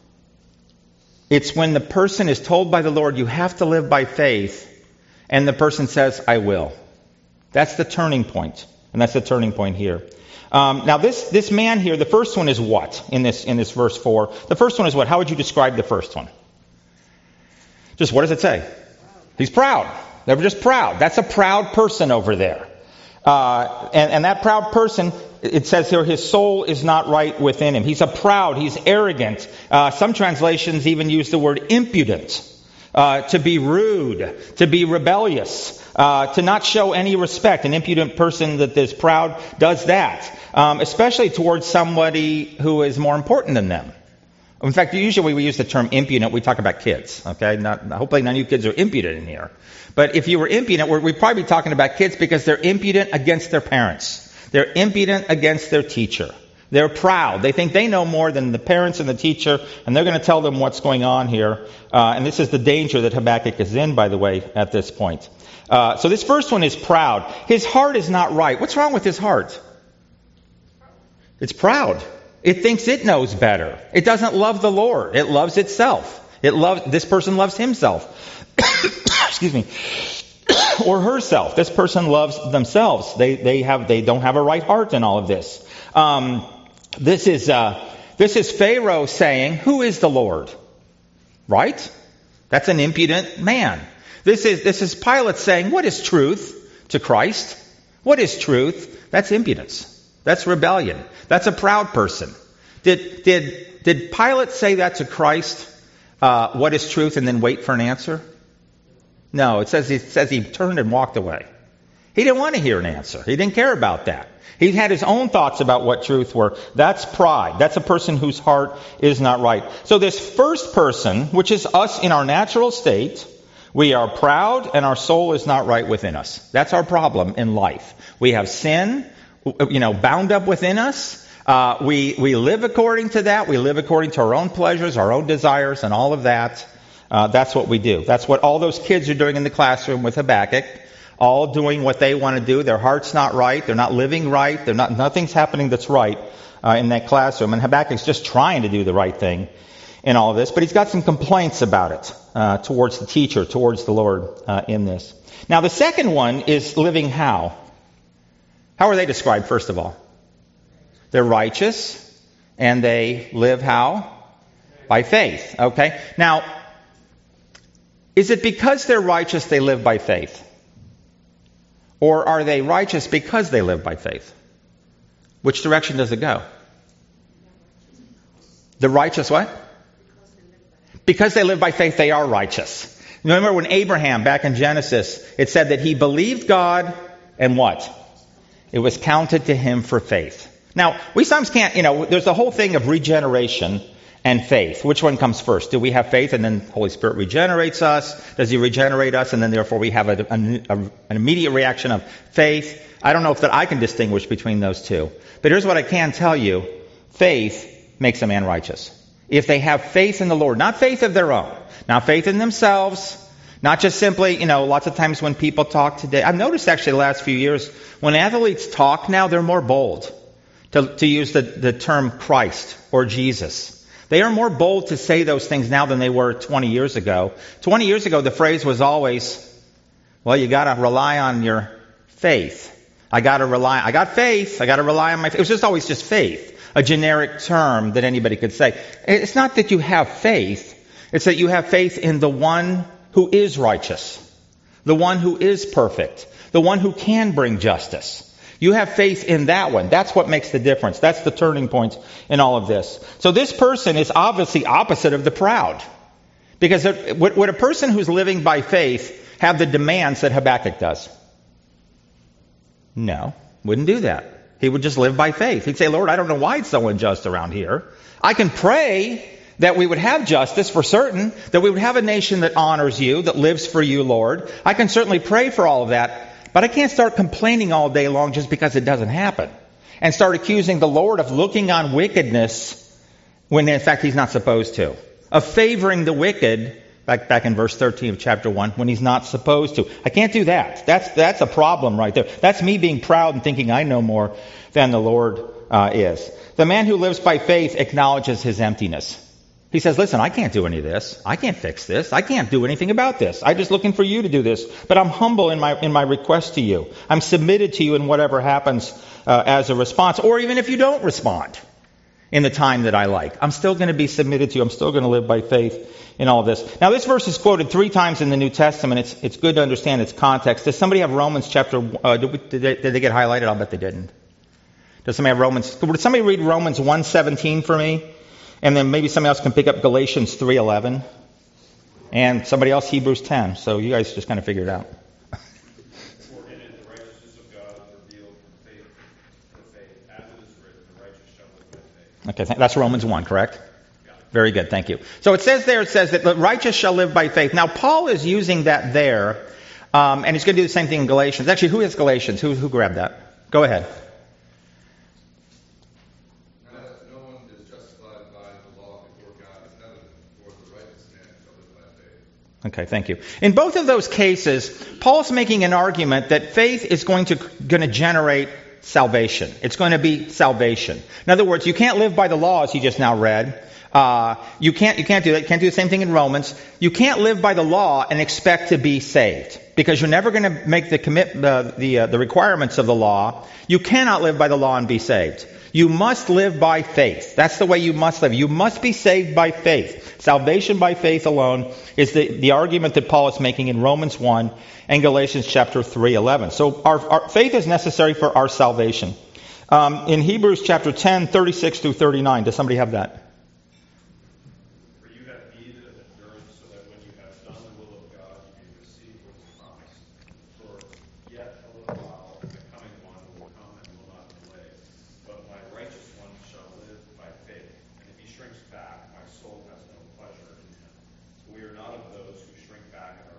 it's when the person is told by the Lord, you have to live by faith, and the person says, I will. That's the turning point. And that's the turning point here. Um, now this, this man here, the first one is what in this, in this verse four? The first one is what? How would you describe the first one? Just what does it say? He's proud. They were just proud. That's a proud person over there. Uh, and, and that proud person, it says here, his soul is not right within him. He's a proud, he's arrogant. Uh, some translations even use the word impudent. Uh, to be rude, to be rebellious, uh, to not show any respect. An impudent person that is proud does that, um, especially towards somebody who is more important than them. In fact, usually we use the term impudent, we talk about kids, okay? Not, hopefully none of you kids are impudent in here. But if you were impudent, we're, we'd probably be talking about kids because they're impudent against their parents. They're impudent against their teacher. They're proud. They think they know more than the parents and the teacher, and they're going to tell them what's going on here. Uh, and this is the danger that Habakkuk is in, by the way, at this point. Uh, so this first one is proud. His heart is not right. What's wrong with his heart? It's proud. It thinks it knows better. It doesn't love the Lord. It loves itself. It loves. This person loves himself. Excuse me. Or herself. This person loves themselves. They they have they don't have a right heart in all of this. Um, This is uh, this is Pharaoh saying, who is the Lord? Right? That's an impudent man. This is this is Pilate saying, what is truth to Christ? What is truth? That's impudence. That's rebellion. That's a proud person. Did did did Pilate say that to Christ? Uh, what is truth, and then wait for an answer? No, it says it says he turned and walked away. He didn't want to hear an answer. He didn't care about that. He had his own thoughts about what truth were. That's pride. That's a person whose heart is not right. So this first person, which is us in our natural state, we are proud and our soul is not right within us. That's our problem in life. We have sin, you know, bound up within us. Uh, we, we live according to that. We live according to our own pleasures, our own desires, and all of that. Uh, that's what we do. That's what all those kids are doing in the classroom with Habakkuk. All doing what they want to do. Their heart's not right. They're not living right. They're not. Nothing's happening that's right uh, in that classroom. And Habakkuk's just trying to do the right thing in all of this, but he's got some complaints about it uh, towards the teacher, towards the Lord uh, in this. Now, the second one is living how? How are they described? First of all, they're righteous, and they live how? By faith. Okay. Now, is it because they're righteous they live by faith? Or are they righteous because they live by faith? Which direction does it go? The righteous what? Because they live by faith, they are righteous. Remember when Abraham, back in Genesis, it said that he believed God and what? It was counted to him for faith. Now, we sometimes can't, you know, there's the whole thing of regeneration and faith. Which one comes first? Do we have faith and then the Holy Spirit regenerates us? Does he regenerate us and then therefore we have a, a, a, an immediate reaction of faith? I don't know if that I can distinguish between those two. But here's what I can tell you. Faith makes a man righteous. If they have faith in the Lord, not faith of their own, not faith in themselves, not just simply, you know, lots of times when people talk today. I've noticed actually the last few years, when athletes talk now, they're more bold to, to use the, the term Christ or Jesus. They are more bold to say those things now than they were twenty years ago. twenty years ago, the phrase was always, well, you got to rely on your faith. I got to rely, I got faith, I got to rely on my faith. It was just always just faith, a generic term that anybody could say. It's not that you have faith, it's that you have faith in the one who is righteous, the one who is perfect, the one who can bring justice. You have faith in that one. That's what makes the difference. That's the turning point in all of this. So this person is obviously opposite of the proud. Because would a person who's living by faith have the demands that Habakkuk does? No, wouldn't do that. He would just live by faith. He'd say, Lord, I don't know why it's so unjust around here. I can pray that we would have justice for certain, that we would have a nation that honors you, that lives for you, Lord. I can certainly pray for all of that. But I can't start complaining all day long just because it doesn't happen. And start accusing the Lord of looking on wickedness when in fact he's not supposed to. Of favoring the wicked, back, back in verse thirteen of chapter one, when he's not supposed to. I can't do that. That's, that's a problem right there. That's me being proud and thinking I know more than the Lord uh, is. The man who lives by faith acknowledges his emptiness. He says, listen, I can't do any of this. I can't fix this. I can't do anything about this. I'm just looking for you to do this. But I'm humble in my in my request to you. I'm submitted to you in whatever happens uh, as a response. Or even if you don't respond in the time that I like. I'm still going to be submitted to you. I'm still going to live by faith in all of this. Now, this verse is quoted three times in the New Testament. It's it's good to understand its context. Does somebody have Romans chapter... Uh, did, we, did, they, did they get highlighted? I'll bet they didn't. Does somebody have Romans... Would somebody read Romans one seventeen for me? And then maybe somebody else can pick up Galatians three eleven. And somebody else Hebrews ten. So you guys just kind of figure it out. For in it the righteousness of God is revealed from faith to faith, as it is written, the righteous shall live by faith. Okay, that's Romans one, correct? Very good, thank you. So it says there, it says that the righteous shall live by faith. Now Paul is using that there, um, and he's going to do the same thing in Galatians. Actually, who has Galatians? Who, who grabbed that? Go ahead. Okay, thank you. In both of those cases, Paul's making an argument that faith is going to going to generate salvation. It's going to be salvation. In other words, you can't live by the law, as you just now read. Uh, you can't you can't do that. You can't do the same thing in Romans. You can't live by the law and expect to be saved, because you're never going to make the commit the the, uh, the requirements of the law. You cannot live by the law and be saved. You must live by faith. That's the way you must live. You must be saved by faith. Salvation by faith alone is the, the argument that Paul is making in Romans one and Galatians chapter three eleven. So our, our faith is necessary for our salvation. Um, in Hebrews chapter ten, thirty-six through thirty-nine, does somebody have that? For you have need of endurance, so that when you have done the will of God, you may receive what is promised. For yet a little while,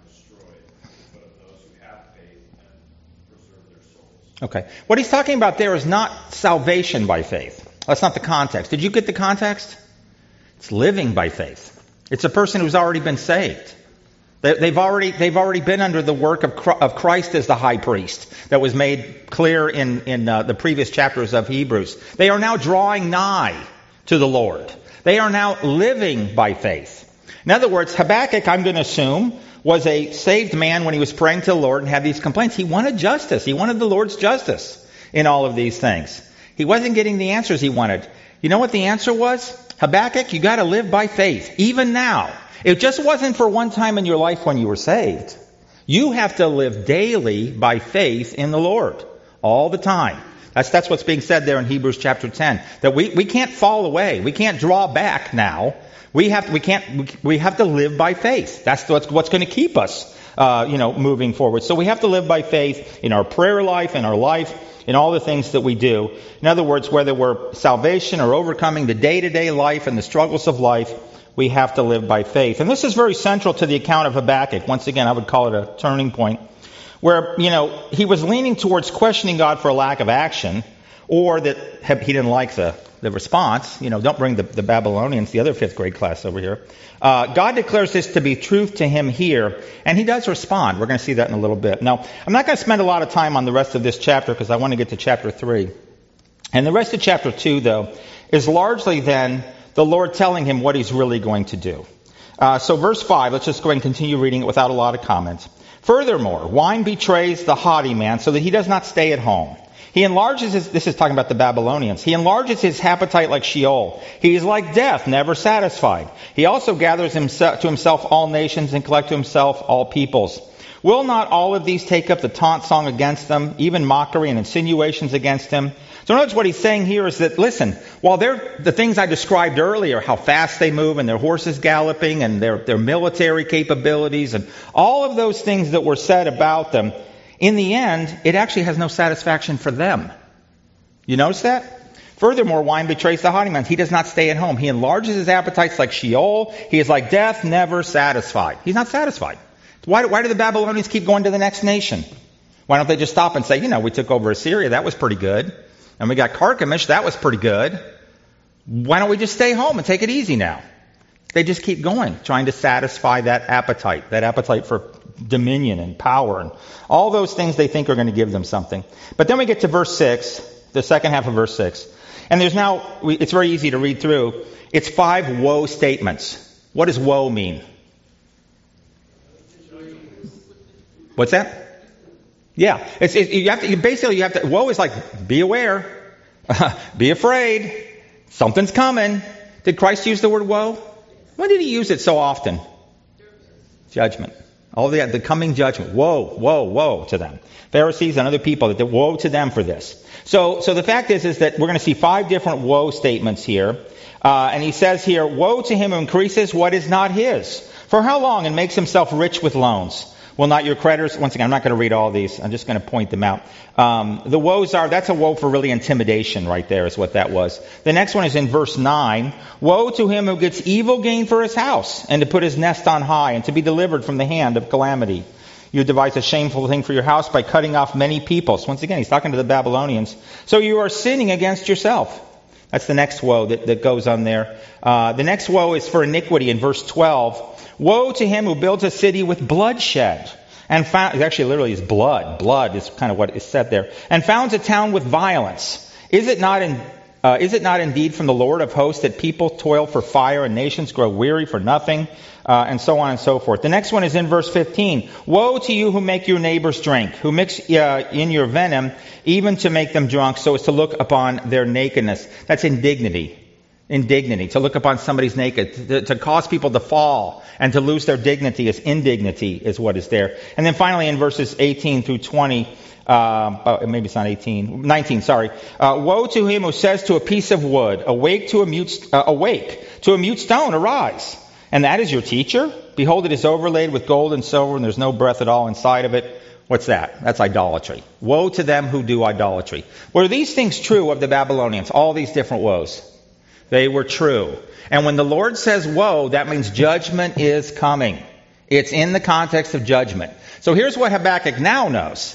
destroyed, but of those who have faith and preserve their souls. Okay. What he's talking about there is not salvation by faith. That's not the context. Did you get the context? It's living by faith. It's a person who's already been saved. They, they've already they've already been under the work of of Christ as the high priest that was made clear in in uh, the previous chapters of Hebrews. They are now drawing nigh to the Lord. They are now living by faith. In other words, Habakkuk, I'm going to assume, was a saved man when he was praying to the Lord and had these complaints. He wanted justice. He wanted the Lord's justice in all of these things. He wasn't getting the answers he wanted. You know what the answer was? Habakkuk, you got to live by faith, even now. It just wasn't for one time in your life when you were saved. You have to live daily by faith in the Lord, all the time. That's that's what's being said there in Hebrews chapter ten. That we, we can't fall away. We can't draw back now. We have we can't we, we have to live by faith. That's what's what's going to keep us, uh, you know, moving forward. So we have to live by faith in our prayer life, in our life, in all the things that we do. In other words, whether we're salvation or overcoming the day-to-day life and the struggles of life, we have to live by faith. And this is very central to the account of Habakkuk. Once again, I would call it a turning point, where, you know, he was leaning towards questioning God for a lack of action, or that he didn't like the, the response. You know, don't bring the, the Babylonians, the other fifth grade class over here. Uh, God declares this to be truth to him here, and he does respond. We're going to see that in a little bit. Now, I'm not going to spend a lot of time on the rest of this chapter because I want to get to chapter three. And the rest of chapter two, though, is largely then the Lord telling him what he's really going to do. Uh, so verse five, let's just go ahead and continue reading it without a lot of comments. Furthermore, wine betrays the haughty man so that he does not stay at home. He enlarges his, this is talking about the Babylonians, he enlarges his appetite like Sheol. He is like death, never satisfied. He also gathers himself, to himself all nations and collect to himself all peoples. Will not all of these take up the taunt song against them, even mockery and insinuations against him? So notice what he's saying here is that, listen, while they're the things I described earlier, how fast they move and their horses galloping and their, their military capabilities and all of those things that were said about them, in the end, it actually has no satisfaction for them. You notice that? Furthermore, wine betrays the haughty man. He does not stay at home. He enlarges his appetites like Sheol. He is like death, never satisfied. He's not satisfied. Why, why do the Babylonians keep going to the next nation? Why don't they just stop and say, you know, we took over Assyria. That was pretty good. And we got Carchemish. That was pretty good. Why don't we just stay home and take it easy now? They just keep going, trying to satisfy that appetite, that appetite for dominion and power and all those things they think are going to give them something. But then we get to verse six, the second half of verse six. And there's now, it's very easy to read through. It's five woe statements. What does woe mean? What's that? Yeah, it's, it, you have to, you basically you have to, woe is like, be aware, be afraid, something's coming. Did Christ use the word woe? When did he use it so often? Judgment. All the, the coming judgment. Woe, woe, woe to them. Pharisees and other people, that woe to them for this. So, so the fact is, is that we're going to see five different woe statements here. Uh, and he says here, woe to him who increases what is not his. For how long? And makes himself rich with loans. Will not your creditors, once again, I'm not going to read all these. I'm just going to point them out. Um, the woes are, that's a woe for really intimidation right there is what that was. The next one is in verse nine. Woe to him who gets evil gain for his house and to put his nest on high and to be delivered from the hand of calamity. You devise a shameful thing for your house by cutting off many peoples. Once again, he's talking to the Babylonians. So you are sinning against yourself. That's the next woe that, that goes on there. Uh, the next woe is for iniquity in verse twelve. Woe to him who builds a city with bloodshed and found, actually literally is blood. Blood is kind of what is said there. And founds a town with violence. Is it not in, uh, is it not indeed from the Lord of hosts that people toil for fire and nations grow weary for nothing? Uh, and so on and so forth. The next one is in verse fifteen. Woe to you who make your neighbors drink, who mix uh, in your venom, even to make them drunk, so as to look upon their nakedness. That's indignity. Indignity. To look upon somebody's naked. To, to cause people to fall and to lose their dignity is indignity is what is there. And then finally in verses eighteen through twenty, uh, maybe it's not eighteen, nineteen, sorry. Uh, woe to him who says to a piece of wood, awake to a mute, uh, awake to a mute stone, arise. And that is your teacher? Behold, it is overlaid with gold and silver, and there's no breath at all inside of it. What's that? That's idolatry. Woe to them who do idolatry. Were these things true of the Babylonians? All these different woes. They were true. And when the Lord says woe, that means judgment is coming. It's in the context of judgment. So here's what Habakkuk now knows.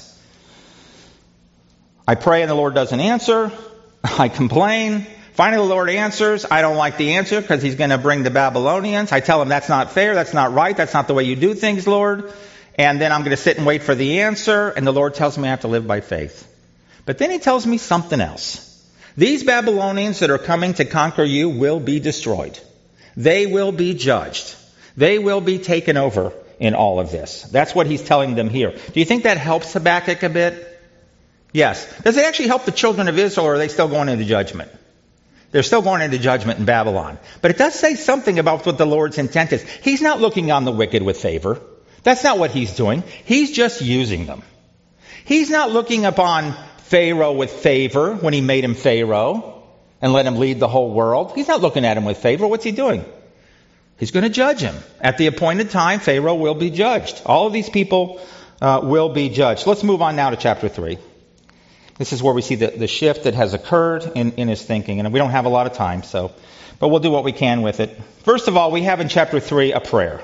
I pray and the Lord doesn't answer. I complain. Finally, the Lord answers. I don't like the answer because he's going to bring the Babylonians. I tell him that's not fair. That's not right. That's not the way you do things, Lord. And then I'm going to sit and wait for the answer. And the Lord tells me I have to live by faith. But then he tells me something else. These Babylonians that are coming to conquer you will be destroyed. They will be judged. They will be taken over in all of this. That's what he's telling them here. Do you think that helps Habakkuk a bit? Yes. Does it actually help the children of Israel, or are they still going into judgment? They're still going into judgment in Babylon. But it does say something about what the Lord's intent is. He's not looking on the wicked with favor. That's not what he's doing. He's just using them. He's not looking upon Pharaoh with favor when he made him Pharaoh and let him lead the whole world. He's not looking at him with favor. What's he doing? He's going to judge him. At the appointed time, Pharaoh will be judged. All of these people uh, will be judged. Let's move on now to chapter three. This is where we see the, the shift that has occurred in, in his thinking. And we don't have a lot of time, so, but we'll do what we can with it. First of all, we have in chapter three a prayer.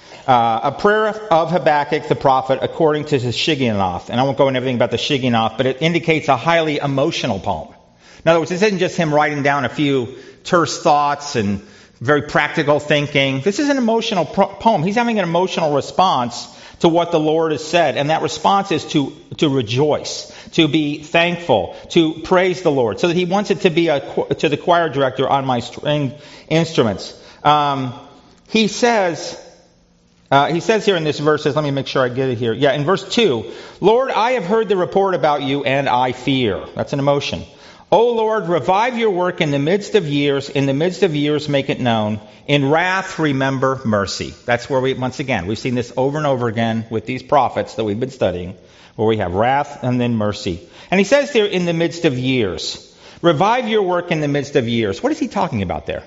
Uh, a prayer of Habakkuk the prophet according to his Shigionoth. And I won't go into everything about the Shigionoth, but it indicates a highly emotional poem. In other words, this isn't just him writing down a few terse thoughts and very practical thinking. This is an emotional pro- poem. He's having an emotional response to what the Lord has said. And that response is to, to rejoice, to be thankful, to praise the Lord. So that he wants it to be a, to the choir director on my string instruments. Um, he says, uh, he says here in this verses, let me make sure I get it here. Yeah, in verse two, Lord, I have heard the report about you and I fear. That's an emotion. O Lord, revive your work in the midst of years. In the midst of years, make it known. In wrath, remember mercy. That's where we, once again, we've seen this over and over again with these prophets that we've been studying, where we have wrath and then mercy. And he says there, in the midst of years. Revive your work in the midst of years. What is he talking about there?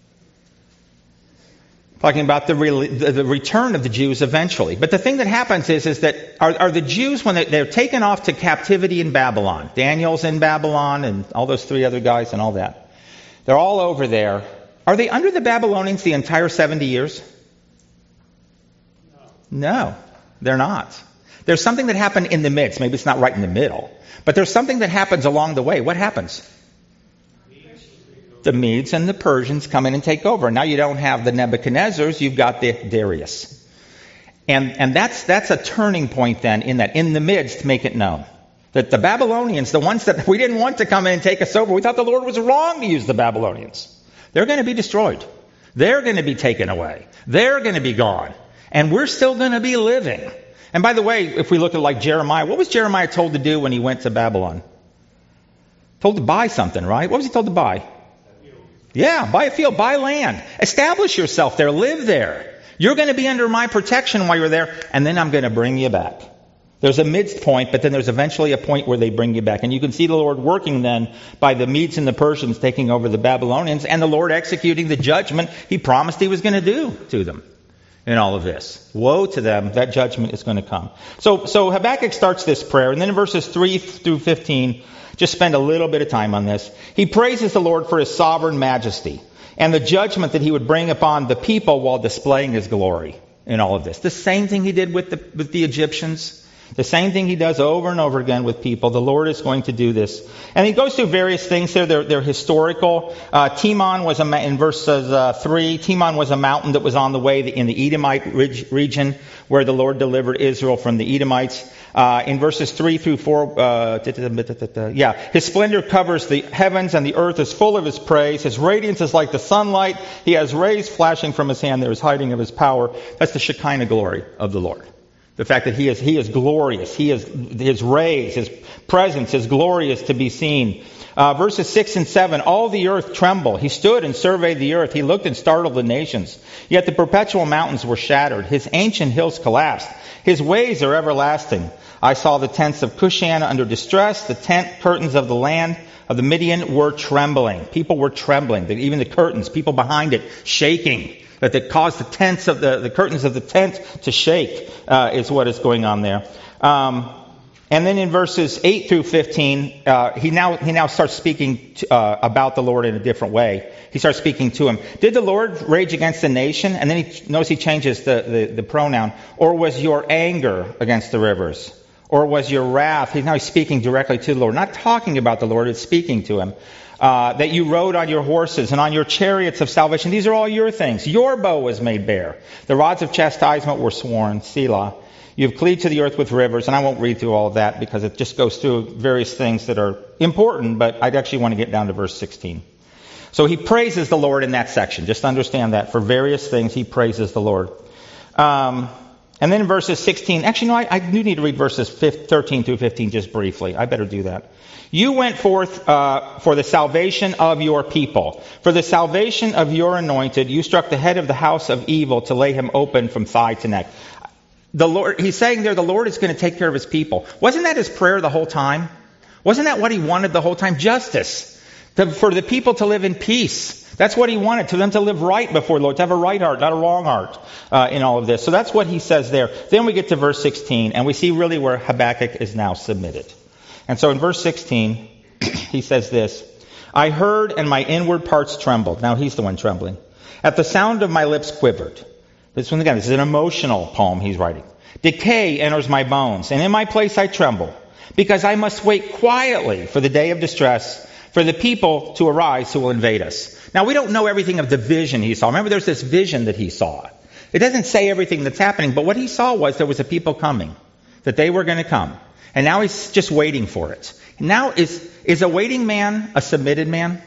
Talking about the, re- the return of the Jews eventually. But the thing that happens is, is that are, are the Jews, when they, they're taken off to captivity in Babylon, Daniel's in Babylon and all those three other guys and all that, they're all over there. Are they under the Babylonians the entire seventy years? No. No, they're not. There's something that happened in the midst. Maybe it's not right in the middle. But there's something that happens along the way. What happens? The Medes and the Persians come in and take over. Now you don't have the Nebuchadnezzars, you've got the Darius. And and that's that's a turning point then, in that in the midst, make it known. That the Babylonians, the ones that we didn't want to come in and take us over, we thought the Lord was wrong to use the Babylonians. They're going to be destroyed. They're going to be taken away. They're going to be gone. And we're still going to be living. And by the way, if we look at like Jeremiah, what was Jeremiah told to do when he went to Babylon? Told to buy something, right? What was he told to buy? Yeah, buy a field, buy land. Establish yourself there, live there. You're going to be under my protection while you're there, and then I'm going to bring you back. There's a midst point, but then there's eventually a point where they bring you back. And you can see the Lord working then by the Medes and the Persians taking over the Babylonians, and the Lord executing the judgment he promised he was going to do to them in all of this. Woe to them, that judgment is going to come. So, so Habakkuk starts this prayer, and then in verses three through fifteen, just spend a little bit of time on this. He praises the Lord for his sovereign majesty and the judgment that he would bring upon the people while displaying his glory in all of this. The same thing he did with the, with the Egyptians. The same thing he does over and over again with people. The Lord is going to do this. And he goes through various things there. They're, they're historical. Uh, Timon was, a, in verses uh, three, Timon was a mountain that was on the way in the Edomite region where the Lord delivered Israel from the Edomites. Uh, in verses three through four, uh, yeah, his splendor covers the heavens and the earth is full of his praise. His radiance is like the sunlight. He has rays flashing from his hand. There is hiding of his power. That's the Shekinah glory of the Lord. The fact that he is, he is glorious. He is, his rays, his presence, his glory is to be seen. Uh, verses six and seven, all the earth trembled. He stood and surveyed the earth. He looked and startled the nations. Yet the perpetual mountains were shattered. His ancient hills collapsed. His ways are everlasting. I saw the tents of Cushan under distress. The tent curtains of the land of the Midian were trembling. People were trembling. Even the curtains, people behind it, shaking. That it caused the tents of the, the curtains of the tent to shake, uh, is what is going on there. Um, And then in verses eight through fifteen, uh, he now he now starts speaking to, uh, about the Lord in a different way. He starts speaking to him. Did the Lord rage against the nation? And then he notice he changes the, the, the pronoun. Or was your anger against the rivers? Or was your wrath? He's now he's speaking directly to the Lord. Not talking about the Lord, it's speaking to him. Uh, that you rode on your horses and on your chariots of salvation. These are all your things. Your bow was made bare. The rods of chastisement were sworn. Selah. You have cleaved to the earth with rivers, and I won't read through all of that because it just goes through various things that are important, but I'd actually want to get down to verse sixteen. So he praises the Lord in that section. Just understand that. For various things, he praises the Lord. Um, and then in verses sixteen, actually, no, I, I do need to read verses thirteen through fifteen just briefly. I better do that. You went forth uh, for the salvation of your people. For the salvation of your anointed, you struck the head of the house of evil to lay him open from thigh to neck. The Lord, he's saying there, the Lord is going to take care of his people. Wasn't that his prayer the whole time? Wasn't that what he wanted the whole time? Justice. To, for the people to live in peace. That's what he wanted, to them to live right before the Lord, to have a right heart, not a wrong heart uh, in all of this. So that's what he says there. Then we get to verse sixteen, and we see really where Habakkuk is now submitted. And so in verse sixteen, he says this, I heard and my inward parts trembled. Now he's the one trembling. At the sound of my lips quivered. This one again, this is an emotional poem he's writing. Decay enters my bones, and in my place I tremble, because I must wait quietly for the day of distress, for the people to arise who will invade us. Now we don't know everything of the vision he saw. Remember, there's this vision that he saw. It doesn't say everything that's happening, but what he saw was there was a people coming, that they were going to come. And now he's just waiting for it. Now is is a waiting man a submitted man?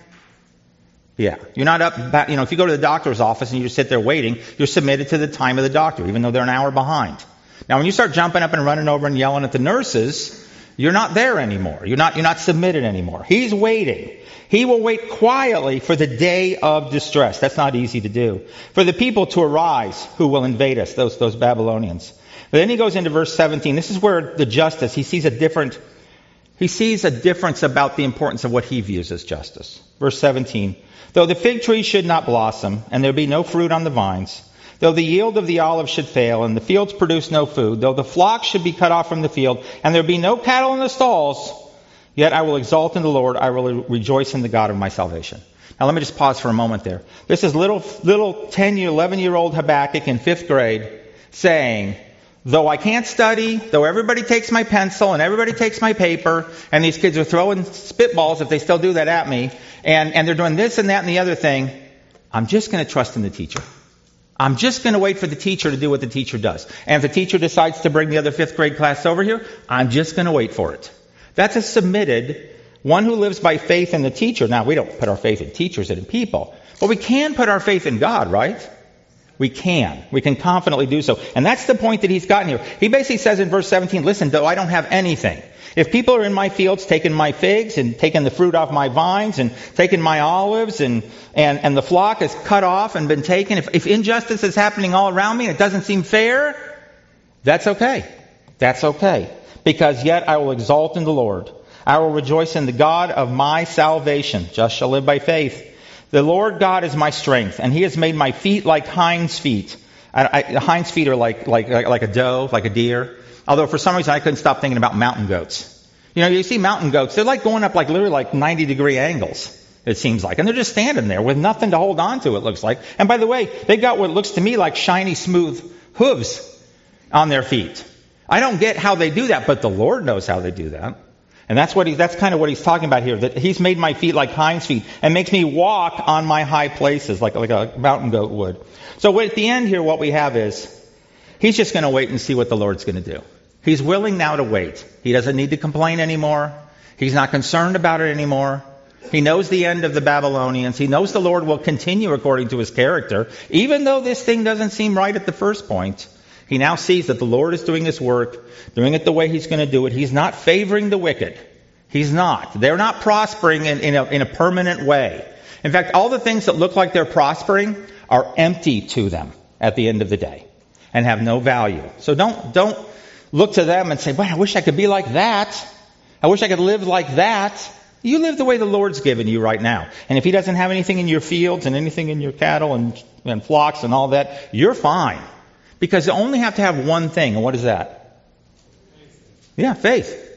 Yeah. You're not up, back, you know, if you go to the doctor's office and you just sit there waiting, you're submitted to the time of the doctor, even though they're an hour behind. Now, when you start jumping up and running over and yelling at the nurses, you're not there anymore. You're not, you're not submitted anymore. He's waiting. He will wait quietly for the day of distress. That's not easy to do. For the people to arise who will invade us, those, those Babylonians. But then he goes into verse seventeen. This is where the justice, he sees a different, he sees a difference about the importance of what he views as justice. Verse seventeen. Though the fig tree should not blossom, and there be no fruit on the vines, though the yield of the olive should fail, and the fields produce no food, though the flock should be cut off from the field, and there be no cattle in the stalls, yet I will exalt in the Lord, I will rejoice in the God of my salvation. Now let me just pause for a moment there. This is little, little ten, eleven-year-old Habakkuk in fifth grade saying, though I can't study, though everybody takes my pencil and everybody takes my paper, and these kids are throwing spitballs, if they still do that, at me, and, and they're doing this and that and the other thing, I'm just going to trust in the teacher. I'm just going to wait for the teacher to do what the teacher does. And if the teacher decides to bring the other fifth grade class over here, I'm just going to wait for it. That's a submitted, one who lives by faith in the teacher. Now, we don't put our faith in teachers and in people, but we can put our faith in God, right? We can. We can confidently do so. And that's the point that he's gotten here. He basically says in verse seventeen, listen, though I don't have anything. If people are in my fields taking my figs and taking the fruit off my vines and taking my olives and, and, and the flock is cut off and been taken, if, if injustice is happening all around me and it doesn't seem fair, that's okay. That's okay. Because yet I will exalt in the Lord. I will rejoice in the God of my salvation. Just shall live by faith. The Lord God is my strength, and he has made my feet like hinds feet. I, I, hinds feet are like, like, like, like a doe, like a deer. Although for some reason I couldn't stop thinking about mountain goats. You know, you see mountain goats, they're like going up like literally like ninety degree angles, it seems like. And they're just standing there with nothing to hold on to, it looks like. And by the way, they've got what looks to me like shiny, smooth hooves on their feet. I don't get how they do that, but the Lord knows how they do that. And that's what he, that's kind of what he's talking about here, that he's made my feet like hinds feet and makes me walk on my high places like, like a mountain goat would. So at the end here, what we have is, he's just going to wait and see what the Lord's going to do. He's willing now to wait. He doesn't need to complain anymore. He's not concerned about it anymore. He knows the end of the Babylonians. He knows the Lord will continue according to his character. Even though this thing doesn't seem right at the first point, he now sees that the Lord is doing this work, doing it the way he's going to do it. He's not favoring the wicked. He's not. They're not prospering in, in, a, in a permanent way. In fact, all the things that look like they're prospering are empty to them at the end of the day and have no value. So don't, don't look to them and say, boy, I wish I could be like that. I wish I could live like that. You live the way the Lord's given you right now. And if he doesn't have anything in your fields and anything in your cattle and, and flocks and all that, you're fine. Because you only have to have one thing. And what is that? Yeah, faith.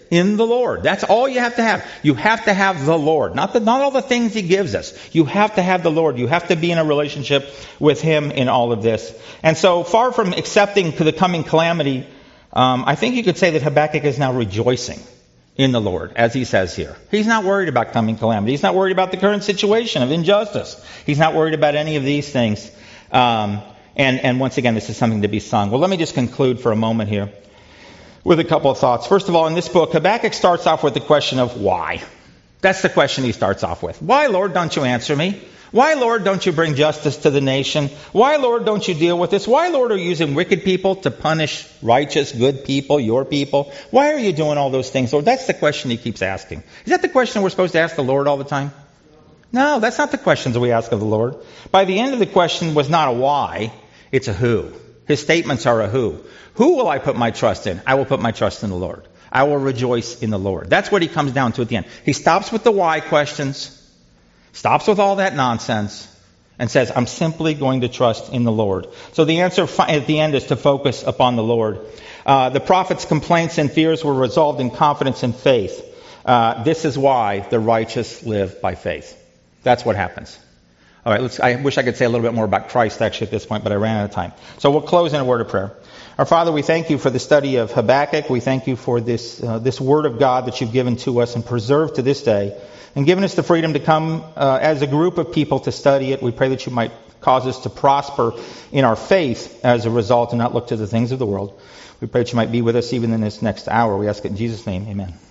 in the Lord. That's all you have to have. You have to have the Lord. Not the, not all the things He gives us. You have to have the Lord. You have to be in a relationship with Him in all of this. And so far from accepting the coming calamity, um, I think you could say that Habakkuk is now rejoicing in the Lord, as he says here. He's not worried about coming calamity. He's not worried about the current situation of injustice. He's not worried about any of these things. Um, and, and once again, this is something to be sung. Well, let me just conclude for a moment here with a couple of thoughts. First of all, in this book, Habakkuk starts off with the question of why. That's the question he starts off with. Why, Lord, don't you answer me? Why, Lord, don't you bring justice to the nation? Why, Lord, don't you deal with this? Why, Lord, are you using wicked people to punish righteous, good people, your people? Why are you doing all those things, Lord? That's the question he keeps asking. Is that the question we're supposed to ask the Lord all the time? No, that's not the questions we ask of the Lord. By the end of the question was not a why, it's a who. His statements are a who. Who will I put my trust in? I will put my trust in the Lord. I will rejoice in the Lord. That's what he comes down to at the end. He stops with the why questions, stops with all that nonsense, and says, I'm simply going to trust in the Lord. So the answer at the end is to focus upon the Lord. Uh, the prophet's complaints and fears were resolved in confidence and faith. Uh, this is why the righteous live by faith. That's what happens. All right, let's, I wish I could say a little bit more about Christ actually at this point, but I ran out of time. So we'll close in a word of prayer. Our Father, we thank you for the study of Habakkuk. We thank you for this uh, this word of God that you've given to us and preserved to this day, and given us the freedom to come uh, as a group of people to study it. We pray that you might cause us to prosper in our faith as a result and not look to the things of the world. We pray that you might be with us even in this next hour. We ask it in Jesus' name. Amen.